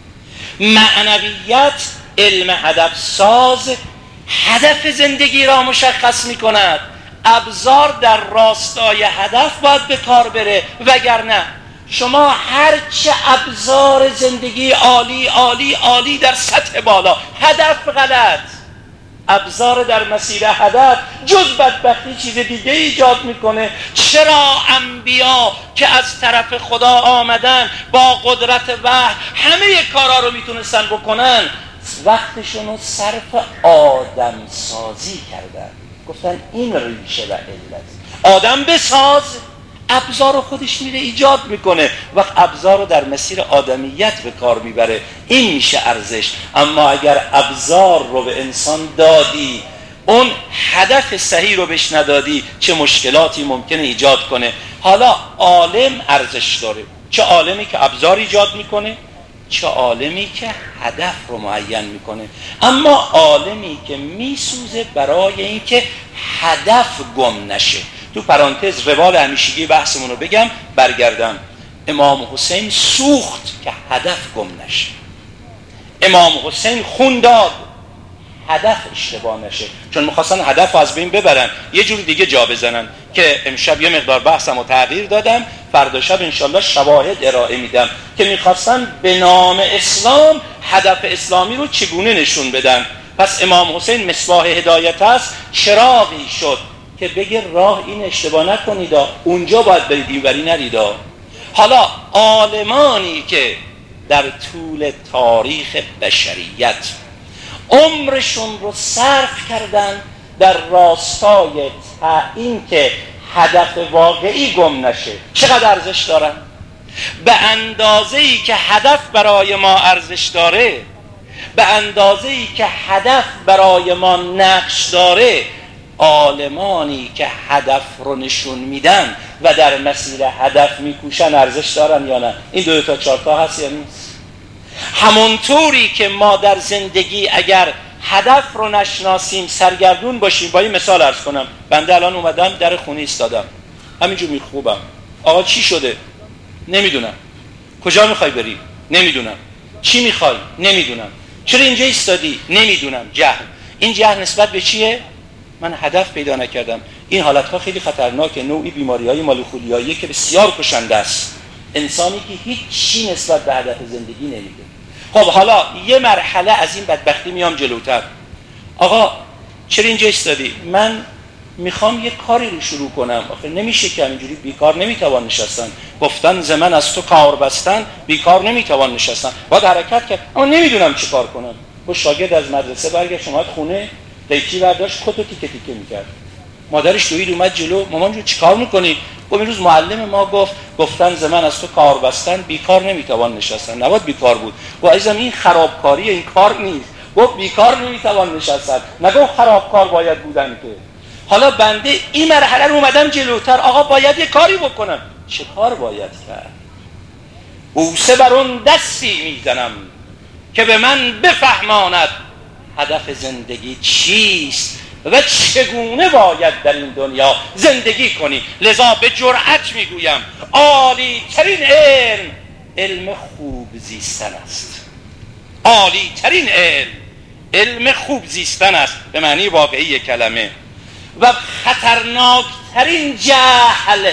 معنویت علم هدف ساز هدف زندگی را مشخص میکند. ابزار در راستای هدف باید به کار بره، وگرنه شما هرچه ابزار زندگی عالی عالی عالی در سطح بالا، هدف غلط، ابزار در مسیر هدف جز بدبختی چیز دیگه ایجاد میکنه. چرا انبیا که از طرف خدا آمدن با قدرت وحی همه کارا رو میتونستن بکنن، وقتشون رو صرف آدم سازی کردن؟ گفتن این ریشه و علت. آدم بساز، ابزار رو خودش میره ایجاد میکنه. وقت ابزار رو در مسیر آدمیت به کار میبره، این میشه ارزش. اما اگر ابزار رو به انسان دادی، اون هدف صحیح رو بهش ندادی، چه مشکلاتی ممکنه ایجاد کنه. حالا عالم ارزش داره، چه عالمی که ابزار ایجاد میکنه، چه عالمی که هدف رو معین میکنه. اما عالمی که میسوزه برای اینکه هدف گم نشه. تو پرانتز روال همیشگی بحثمون رو بگم، برگردم. امام حسین سوخت که هدف گم نشه. امام حسین خون داد هدف اشتباه نشه، چون میخواستن هدف رو از بین ببرن، یه جور دیگه جا بزنن. که امشب یه مقدار بحثم رو تغییر دادم، فردا شب انشالله شواهد ارائه میدم که میخواستن به نام اسلام هدف اسلامی رو چگونه نشون بدن. پس امام حسین مصباح هدایت است، چراغی شد که بگه راه این اشتباه نکنید، اونجا باید برید اینوری نرید. حالا عالمانی که در طول تاریخ بشریت عمرشون رو صرف کردن در راستای تعیین که هدف واقعی گم نشه، چقدر ارزش دارن؟ به اندازه‌ای که هدف برای ما ارزش داره، به اندازه‌ای که هدف برای ما نقش داره، عالمانی که هدف رو نشون میدن و در مسیر هدف میکوشن ارزش دارن یا نه؟ این دو تا چهار تا هست یا نیست؟ همونطوری که ما در زندگی اگر هدف رو نشناسیم، سرگردون باشیم. با این مثال عرض کنم، بنده الان اومدم در خونه ایستادم، همینجور میخوبم، آقا چی شده؟ نمیدونم. کجا میخوای بری؟ نمیدونم. چی میخوای؟ نمیدونم. چرا اینجا ایستادی؟ نمیدونم. جهل. این جهل نسبت به چیه؟ من هدف پیدا نکردم. این حالتها خیلی خطرناکه، نوعی بیماری‌های مالوخولیاییه که بسیار کشنده است. انسانی که هیچ چی نسبت به هدف زندگی نمیده. خب حالا یه مرحله از این بدبختی میام جلوتر. آقا چرا اینجا ایستادی؟ من میخوام یه کاری رو شروع کنم. آخه نمیشه که اینجوری بیکار نمیتوان نشستن. گفتن زمن از تو کار بستن، بیکار نمیتوان نشستن. باید حرکت کرد. اما نمیدونم چی کار کنم. با شاگرد از مدرسه برگشت اومد خونه، قیچی برداشت کتو تیکه تیکه میکرد. مادرش دوید اومد جلو، مامان جون چیکار میکنی؟ گفت این روز معلم ما گفت گفتن زمن از تو کار بستن، بیکار نمیتوان نشستن. نباید بیکار بود. گفت عزیزم این خرابکاری، این کار نیست. گفت بیکار نمیتوان نشستن، نگفت خرابکار باید بودن که. حالا بنده این مرحله رو اومدم جلوتر. آقا باید یه کاری بکنم. چه کار باید کرد؟ بوسه بر اون دستی میزنم که به من بفهماند هدف زندگی چیست و چگونه باید در این دنیا زندگی کنی. لذا به جرأت میگویم عالی ترین علم علم خوب زیستن است. عالی ترین علم علم خوب زیستن است به معنی واقعی کلمه. و خطرناکترین جهل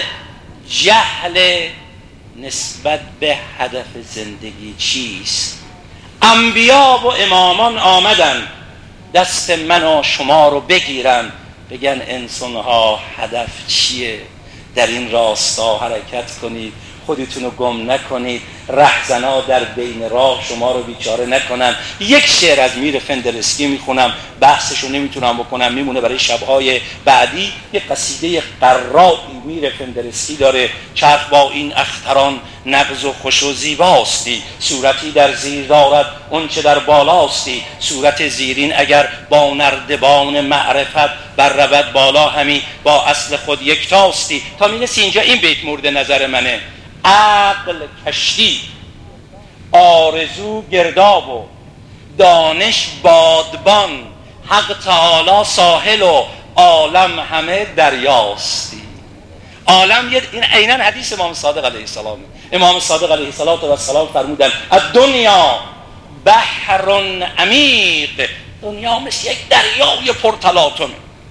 جهل نسبت به هدف زندگی چیست. انبیا و امامان آمدن دست من و شما رو بگیرن، بگن انسان‌ها هدف چیه؟ در این راستا حرکت کنید، خودتون رو گم نکنید، رهزنا در بین راه شما رو بیچاره نکنن. یک شعر از میر فندرسکی میخونم، بحثشو نمیتونم بکنم، میمونه برای شبهای بعدی. یک قصیده قرایی میر فندرسکی داره. چرخ با این اختران نغز و خوش و زیباستی، صورتی در زیر دارد اون چه در بالاستی، صورت زیرین اگر با نردبان معرفت بر رود بالا، همی با اصل خود یکتاستی. تا میرسی اینجا این بیت مورد نظر منه: عقل کشتی، آرزو گرداب و دانش بادبان، حق تعالی ساحل و عالم همه دریاستی. عالم یه این عیناً حدیث امام صادق علیه السلام. امام صادق علیه السلام فرمودن الدنیا بحر عمیق، دنیا مثل یک دریای پرتلاطم.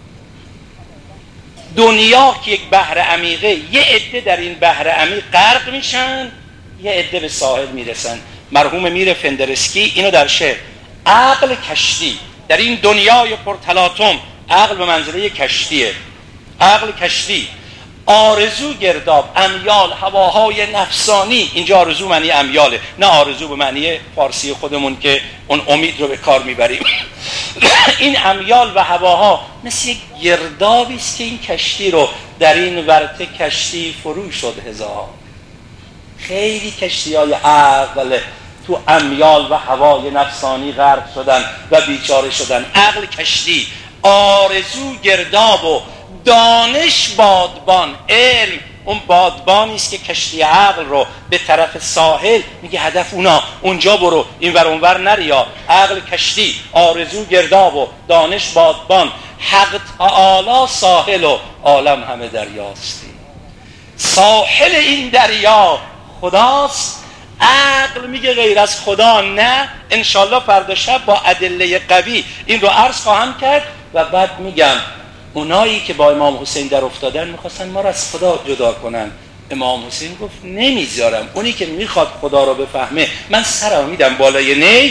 دنیا که یک بحر عمیقه، یه عده در این بحر عمیق غرق میشن، یه عده به ساحل میرسن. مرحوم میر فندرسکی اینو در شعر: عقل کشتی، در این دنیای پرتلاطم عقل به منزله کشتیه. عقل کشتی، آرزو گرداب، امیال، هواهای نفسانی. اینجا آرزو معنی امیاله، نه آرزو به معنی فارسی خودمون که اون امید رو به کار میبریم. این امیال و هواها مثل یک گردابی است که این کشتی رو در این ورطه کشتی فرو شد هزار. خیلی کشتی‌های عقل تو امیال و هوای نفسانی غرق شدن و بیچاره شدن. عقل کشتی، آرزو گرداب و دانش بادبان. علم اون بادبانی است که کشتی عقل رو به طرف ساحل میگه هدف اونا، اونجا برو، این ور اون ور نریا. عقل کشتی، آرزو گرداب و دانش بادبان، حق تعالی ساحل و عالم همه دریاستی. ساحل این دریا خداست. عقل میگه غیر از خدا نه. انشالله فردا شب با ادله قوی این رو عرض خواهم کرد و بعد میگم اونایی که با امام حسین در افتادن میخواستن ما را از خدا جدا کنن. امام حسین گفت نمیذارم. اونی که میخواد خدا رو بفهمه من سرم میدم بالای نی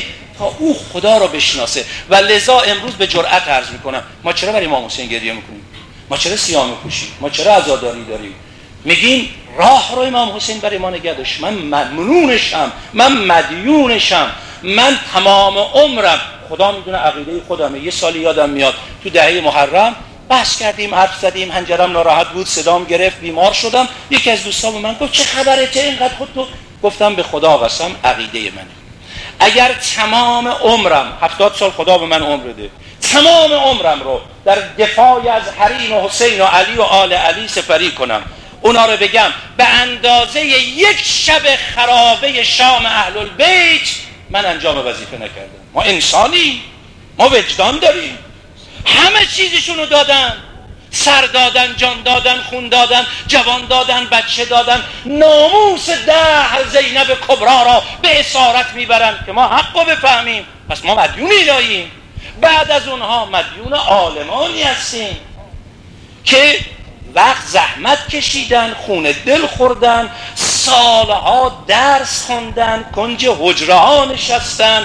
تا او خدا رو بشناسه. و لذا امروز به جرأت عرض میکنم ما چرا برای امام حسین گریه میکنیم؟ ما چرا سیاه میپوشیم؟ ما چرا عزاداری داریم؟ میگیم راه رو امام حسین برای ما نگه داشت. من ممنونشم، من مدیونشم، من تمام عمرم، خدا میدونه عقیده خودمه. یه سالی یادم میاد تو دهه محرم بحث کردیم، حرف زدیم، حنجرم ناراحت بود، صدام گرفت، بیمار شدم. یکی از دوستان به من گفت چه خبره، چه اینقدر خودتو؟ گفتم به خدا قسم عقیده منه. اگر تمام عمرم، هفتاد سال خدا به من عمر بده، تمام عمرم رو در دفاع از حریم حسین و علی و آل علی سپری کنم، اونا رو بگم به اندازه یک شب خرابه شام اهل البیت من انجام وظیفه نکردم. ما انسانی، ما وجدان داریم. همه چیزشون رو دادن، سر دادن، جان دادن، خون دادن، جوان دادن، بچه دادن، ناموس دهر زینب کبرا را به اسارت میبرن که ما حق رو بفهمیم. پس ما مدیون الهیم. بعد از اونها مدیون عالمانی هستیم که وقت زحمت کشیدن، خون دل خوردن، سالها درس خوندن، کنج حجره ها نشستن.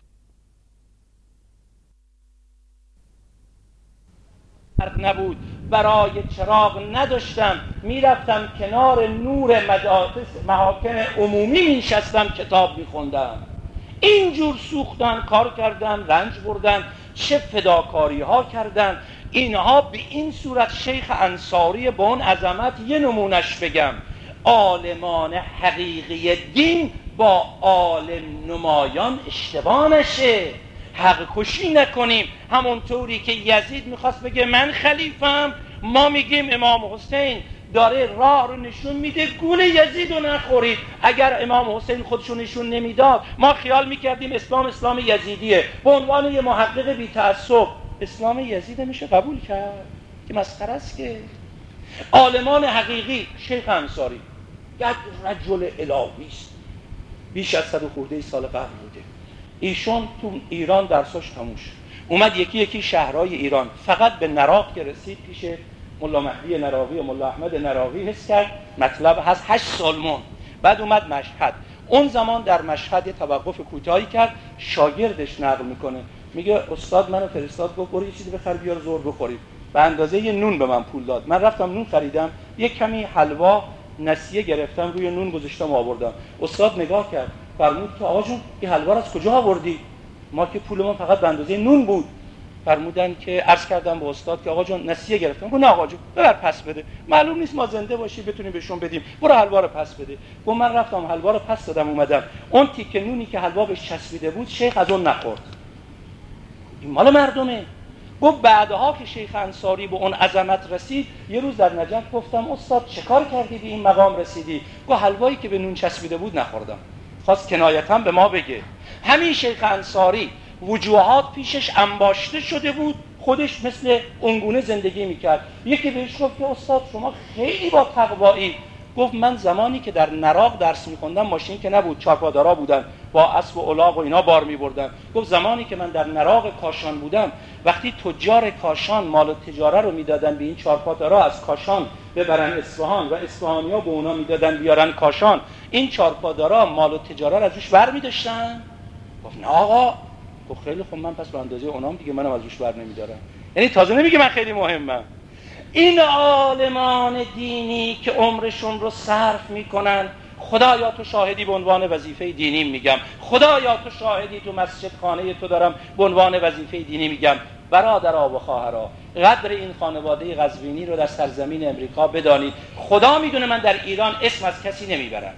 نبود، برای چراغ نداشتم، میرفتم کنار نور مدارس محاکم عمومی میشستم کتاب میخوندم. اینجور سوختن، کار کردن، رنج بردن، چه فداکاری ها کردن. اینها به این صورت شیخ انصاری با اون عظمت یه نمونش بگم، عالمان حقیقی دین با عالم نمایان اشتباه نشه، حق کشی نکنیم. همونطوری که یزید میخواست بگه من خلیفم، ما میگیم امام حسین داره راه رو نشون میده، گول یزید رو نخورید. اگر امام حسین خودشون نشون نمیداد ما خیال میکردیم اسلام اسلام یزیدیه. به عنوان یه محقق بی تعصب اسلام یزید میشه قبول کرد که مسخره است. که عالمان حقیقی شیخ انصاری یک رجل الهی است، بیش از صد و خورده سال قبل بوده. ایشون تو ایران درساش تموم شد، اومد یکی یکی شهرهای ایران، فقط به نراق که رسید پیش ملا مهدی نراقی و ملا احمد نراقی حس کرد مطلب هست، هشت سال مون. بعد اومد مشهد. اون زمان در مشهد یه توقف کوتاهی کرد، شاگردش نقل میکنه، میگه استاد منو فرستاد گفت برو یه چیزی بخر بیار ظهر بخوریم. به اندازه یه نون به من پول داد. من رفتم نون خریدم، یه کمی حلوا نسیه گرفتم روی نون گذاشتم آوردم. استاد نگاه کرد، فرمود که آقا جون این حلوا رو از کجا آوردی؟ ما که پولمون فقط به اندازه نون بود. فرمودن که عرض کردم به استاد که آقا جون نسیه گرفتم. گفت نه آقا جون ببر پس بده، معلوم نیست ما زنده باشی بتونیم بهشون بدیم، برو حلوا رو پس بده. گفت من رفتم حلوا رو پس دادم اومدم، اون تیکه نونی که حلوا بهش چسبیده بود شیخ از اون نخورد. این مال مردمه. گفت بعدها که شیخ انصاری به اون عظمت رسید، یه روز در نجف گفتم استاد چه کار کردی به این مقام رسیدی؟ گفت حلوایی که به نون چسبیده بود نخوردم. خواست کنایتا به ما بگه همین شیخ انصاری وجوهات پیشش انباشته شده بود، خودش مثل اونگونه زندگی میکرد. یکی بهش گفت که استاد شما خیلی با تقوایی. گفت من زمانی که در نراق درس میخوندم ماشین که نبود، چارپادارا بودن با اسب و الاغ و اینا بار میبردن. گفت زمانی که من در نراق کاشان بودم، وقتی تجار کاشان مال و تجاره رو میدادن به این چارپادارا از کاشان ببرن اصفهان و اصفهانی‌ها به اونا میدادن بیارن کاشان، این چارپادارا مال و تجاره رو ازش برمی‌داشتن. گفت نه آقا. گفت خیلی خب من پس به اندازه اونام دیگه منم ازش بر نمیدارم. یعنی تازه نمیگه من خیلی مهمم. این عالمان دینی که عمرشون رو صرف میکنن، خدایا تو شاهدی به عنوان وظیفه دینی میگم، خدایا تو شاهدی تو مسجد خانه تو دارم به عنوان وظیفه دینی میگم، برادرها و خواهرها قدر این خانواده قزوینی رو در سرزمین امریکا بدانید. خدا میدونه من در ایران اسم از کسی نمیبرم.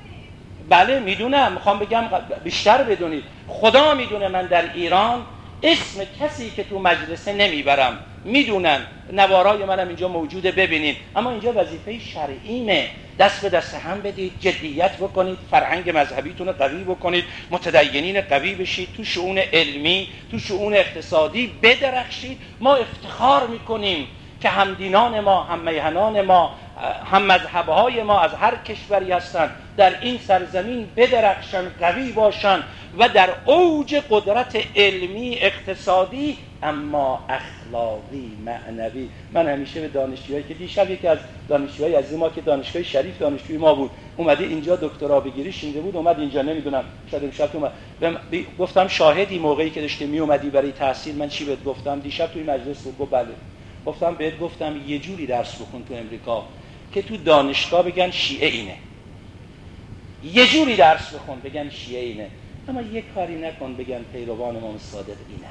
بله میدونم، میخوام بگم بیشتر بدونید. خدا میدونه من در ایران اسم کسی که تو مجلسه نمیبرم. میدونن، نوارای منم اینجا موجوده ببینید. اما اینجا وظیفه شرعیمه. دست به دست هم بدید، جدیت بکنید، فرهنگ مذهبیتون رو قوی بکنید، متدینین قوی بشید، تو شؤون علمی، تو شؤون اقتصادی بدرخشید. ما افتخار میکنیم که همدینان ما، هم میهنان ما، هم مذهبهای ما از هر کشوری هستند در این سرزمین بدرخشن، قوی باشن و در اوج قدرت علمی اقتصادی اما اخلاقی معنوی. من همیشه به دانشجوهایی که دیشب یکی از دانشجوهای از ما که دانشگاه شریف دانشجوی ما بود اومده اینجا دکترا بگیری شینده بود اومد اینجا نمیدونم شاید امشب اومد گفتم شاهدی موقعی که داشتی می اومدی برای تحصیل من چی بهت گفتم دیشب توی مجلس بود گفت بله گفتم بهت گفتم یه جوری درس بخون تو امریکا که تو دانشگاه بگن شیعه اینه، یه جوری درس بخون بگن شیعه اینه، اما یه کاری نکن بگن پیروان امام صادق اینه.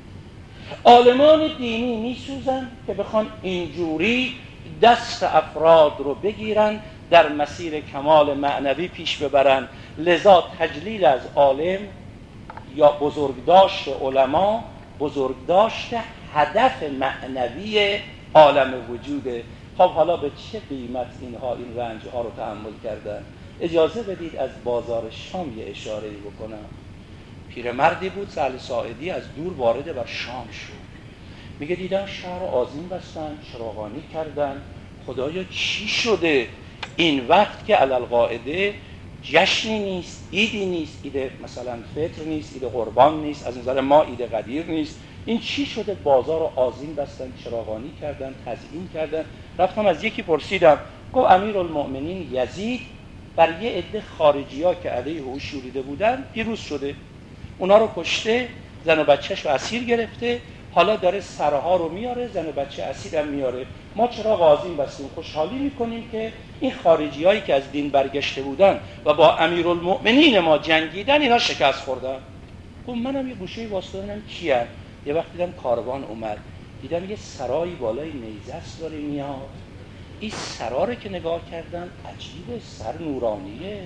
عالمان دینی میسوزن که بخوان اینجوری دست افراد رو بگیرن در مسیر کمال معنوی پیش ببرن. لذا تجلیل از عالم یا بزرگداشت علما بزرگداشت هدف معنوی عالم وجوده. خب حالا به چه قیمت اینها این رنج ها رو تحمل کردن؟ اجازه بدید از بازار شام یه اشاره بکنم. پیرمردی بود سهل ساعدی از دور وارد بر شام شد، میگه دیدن شهر آذین بستن، چراغانی کردن، خدایا چی شده این وقت که علالقاعده جشنی نیست، ایدی نیست، ایده مثلا فطر نیست، ایده قربان نیست، از نظر ما ایده قدیر نیست، این چی شده؟ بازار رو آذین بستن، چراغانی کردن، تزیین کردن. رفتم از یکی پرسیدم، گفت امیرالمؤمنین یزید بر یه عده خارجی‌ها که علیه او شوریده بودن پیروز شده، اونا رو کشته، زن و بچه‌ش رو اسیر گرفته، حالا داره سرها رو میاره، زن و بچه اسیر هم میاره. ما چرا آذین بستیم؟ خوشحالی میکنیم که این خارجی‌هایی که از دین برگشته بودن و با امیرالمؤمنین ما جنگیدن اینا شکست خوردن. خب منم یه گوشه واسطه‌ام کیه؟ یه وقت دیدم کاروان اومد، دیدم یه سرایی بالای نیزه است داره میاد. این سرا رو که نگاه کردم عجیبه، سر نورانیه،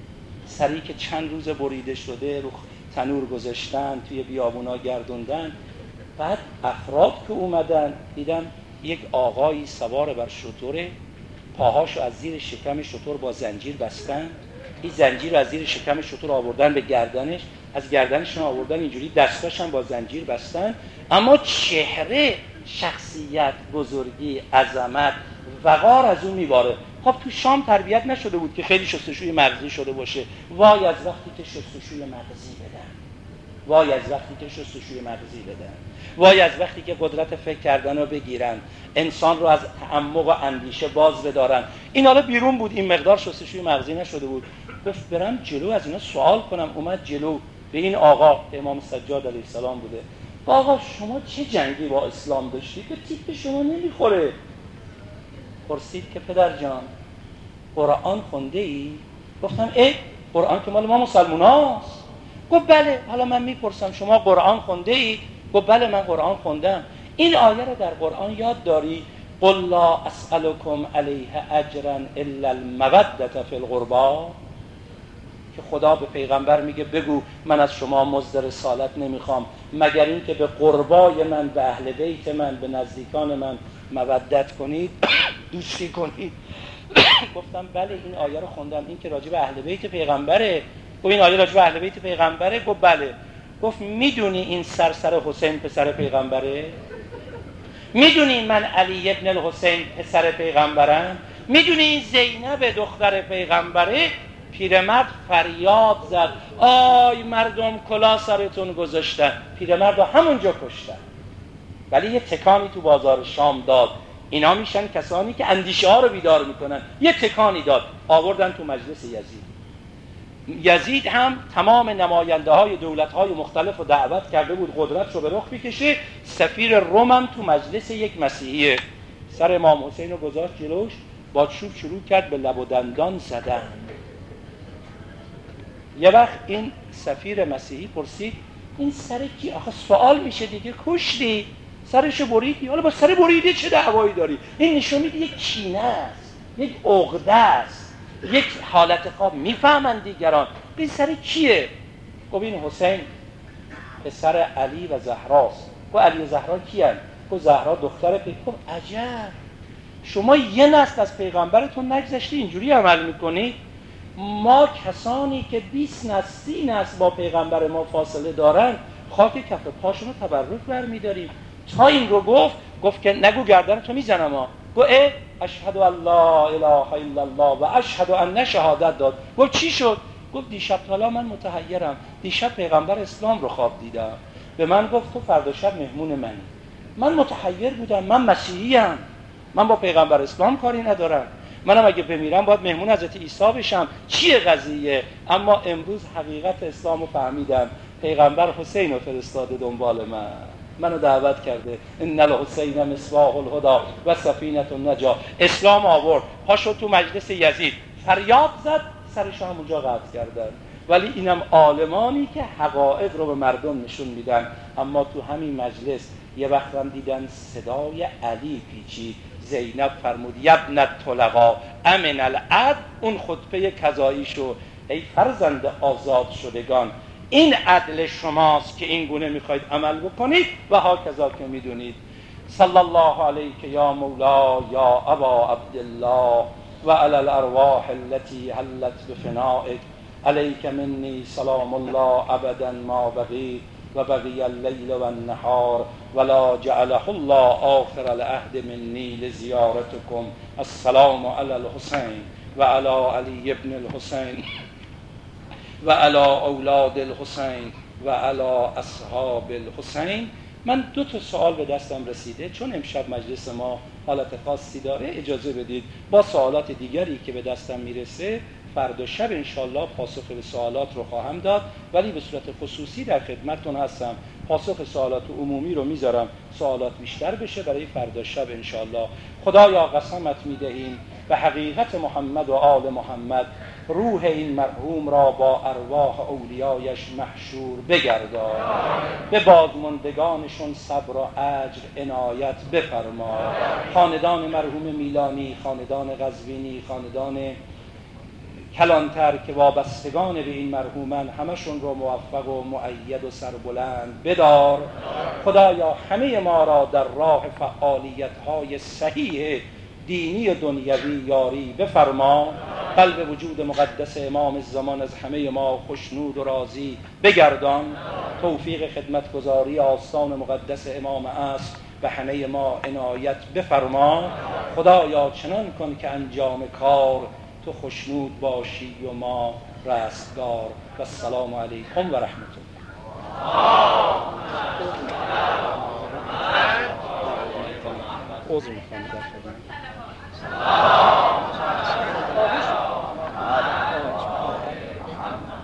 سری که چند روز بریده شده رو تنور گذاشتن توی بیابونا گردوندن. بعد افراد که اومدن دیدم یک آقایی سوار بر شتره، پاهاشو از زیر شکم شتر با زنجیر بستن، این زنجیر رو از زیر شکم شتر آوردن به گردنش، از گردنشون آوردن اینجوری دستاش هم با زنجیر بستن، اما چهره شخصیت، بزرگی، عظمت، وقار از اون میباره. خب تو شام تربیت نشده بود که خیلی شستشوی مغزی شده باشه. وای از وقتی که شستشوی مغزی بدن، وای از وقتی که شستشوی مغزی بدن، وای از وقتی که قدرت فکر کردن رو بگیرن، انسان رو از تعمق و اندیشه باز بدارن. این حالا بیرون بود، این مقدار شستشوی مغزی نشده بود. گفت برم جلو از اینا سوال کنم. اومد جلو به این آقا، امام سجاد علیه السلام بوده، آقا شما چه جنگی با اسلام داشتید که تیپ شما نمیخوره؟ پرسید که پدر جان قرآن خونده ای؟ گفتم ای قرآن که مال ما مسلمان هاست. گفت بله. حالا من میپرسم شما قرآن خونده ای؟ گفت بله من قرآن خوندم. این آیه رو در قرآن یاد داری؟ قل لا اسألكم علیه اجرا الا المودة فی القربى، که خدا به پیغمبر میگه بگو من از شما مزد رسالت نمیخوام مگر این که به قربای من، به اهل بیت من، به نزدیکان من مودت کنید، دوستی کنید. گفتم بله این آیه رو خوندم، این که راجع به اهل بیت پیغمبره. گفت این آیه راجع به اهل بیت پیغمبره؟ گفت بله. گفت میدونی این سرسر حسین پسر پیغمبره؟ میدونی من علی ابن الحسین پسر پیغمبرم؟ میدونی این زینب دختر پیغمبره؟ پیرمرد فریاد زد آی مردم کلا سرتون گذاشتن. پیرمرد رو همونجا کشتن، ولی یه تکانی تو بازار شام داد. اینا میشن کسانی که اندیشه ها رو بیدار میکنن. یه تکانی داد، آوردن تو مجلس یزید. یزید هم تمام نماینده های دولت های مختلف رو دعوت کرده بود قدرت رو به رخ بکشه. سفیر روم هم تو مجلس یک مسیحیه سر امام حسین رو گذاشت جلوش، با چوب شروع کرد به لب و دندان زدن. یه وقت این سفیر مسیحی پرسید این سر کی؟ آخه سوال میشه دیگه، کشتی سرشو بریدی، حالا با سر بریده چه دعوایی داری؟ این نشون میده یک کینه است، یک عقده است، یک حالت خواب. میفهمن دیگران این سر کیه؟ گفت این حسین پسر علی و زهراست. گفت علی و زهرا کیان؟ گفت زهرا دختر پیغمبر. گفت عجب، شما یه نسل از پیغمبرتون نگذشتی اینجوری عمل میکنی؟ ما کسانی که بیست نسل سی نسل با پیغمبر ما فاصله دارن خاک کف پاشون رو تبرک برمیداریم. تا این رو گفت گفت که نگو گردن تو میزنم ها، گفت اه اشهد ان لا اله الا الله و اشهد ان شهادت داد. گفت چی شد؟ گفت دیشب حالا من متحیرم، دیشب پیغمبر اسلام رو خواب دیدم، به من گفت تو فردا شب مهمون منی. من متحیر بودم، من مسیحی ام، من با پیغمبر اسلام کاری ندارم، منم اگه بمیرم باید مهمون حضرت عیسی بشم، چیه قضیه؟ اما امروز حقیقت اسلام رو فهمیدم. پیغمبر حسین رو فرستاده دنبال من، منو دعوت کرده. ان الحسین مصباح الهدی و سفینه النجا. اسلام آورد، پاشو تو مجلس یزید فریاد زد، سرش هم اونجا قطع کردن. ولی اینم عالمانی که حقایق رو به مردم نشون میدن. اما تو همین مجلس یه وقت هم دیدن صدای علی پیچید، زینب فرمود یبن الطلقا امن العدل. اون خطبه کذایی شو، ای فرزند آزاد شدگان، این عدل شماست که این گونه میخواید عمل بکنید و ها کذا که میدونید. صلی الله علیک یا مولا یا ابا عبدالله و علی الارواح التي حلت بفنائک، علیک منی سلام الله ابدا ما بقیت و بقی اللیل و النهار ولا جعله الله آخر العهد منی لزیارتکم. السلام علی الحسین و علی علی ابن الحسین و علی اولاد الحسین و علی اصحاب الحسین. من دو تا سوال به دستم رسیده، چون امشب مجلس ما حالت خاصی داره اجازه بدید با سوالات دیگری که به دستم میرسه فردا شب انشالله پاسخ به سوالات رو خواهم داد، ولی به صورت خصوصی در خدمتتون هستم. پاسخ سوالات عمومی رو میذارم سوالات بیشتر بشه برای فردا شب انشالله. خدایا قسمت میدهیم به حقیقت محمد و آل محمد، روح این مرحوم را با ارواح اولیایش محشور بگردان، به بازماندگانشون صبر و اجر عنایت بفرما. خاندان مرحوم میلانی، خاندان قزوینی، خاندان کلانتر که وابستگان به این مرحومن، همشون رو موفق و مؤید و سربلند بدار. خدایا همه ما را در راه فعالیت‌های صحیح دینی و دنیوی یاری بفرما. قلب وجود مقدس امام الزمان از همه ما خوشنود و راضی بگردان. توفیق خدمتگزاری آستان مقدس امام عصر به همه ما عنایت بفرما. خدایا چنان کن که انجام کار تو خوشنود باشی و ما رستگار. و السلام علیکم و رحمت الله.